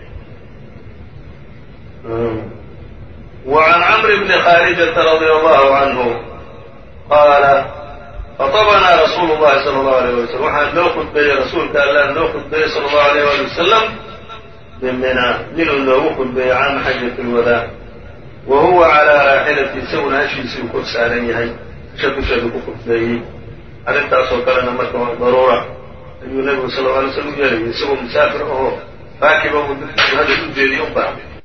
وعن عمرو بن خارجة رضي الله عنه قال خطبنا رسول الله صلى الله عليه وسلم waxaa noo khudbeeyey rasuulka allah noo khudbeeyey salى الlaه عليه وaلي وسلم bmina ninuu noogu khudbeeyey caama xajaة الwadاع wa huwa calىa raaxilati isaguna hashiisii uu kor saaran yahay hasha dusheedu ku khudbeeyey arrintaasoo kalena marka daruura ayuu nebigu sal ه alay slm u yeelayay isagoo musaafir ahoo raakiba uu dadkiisu hadal u jeediye u baahnay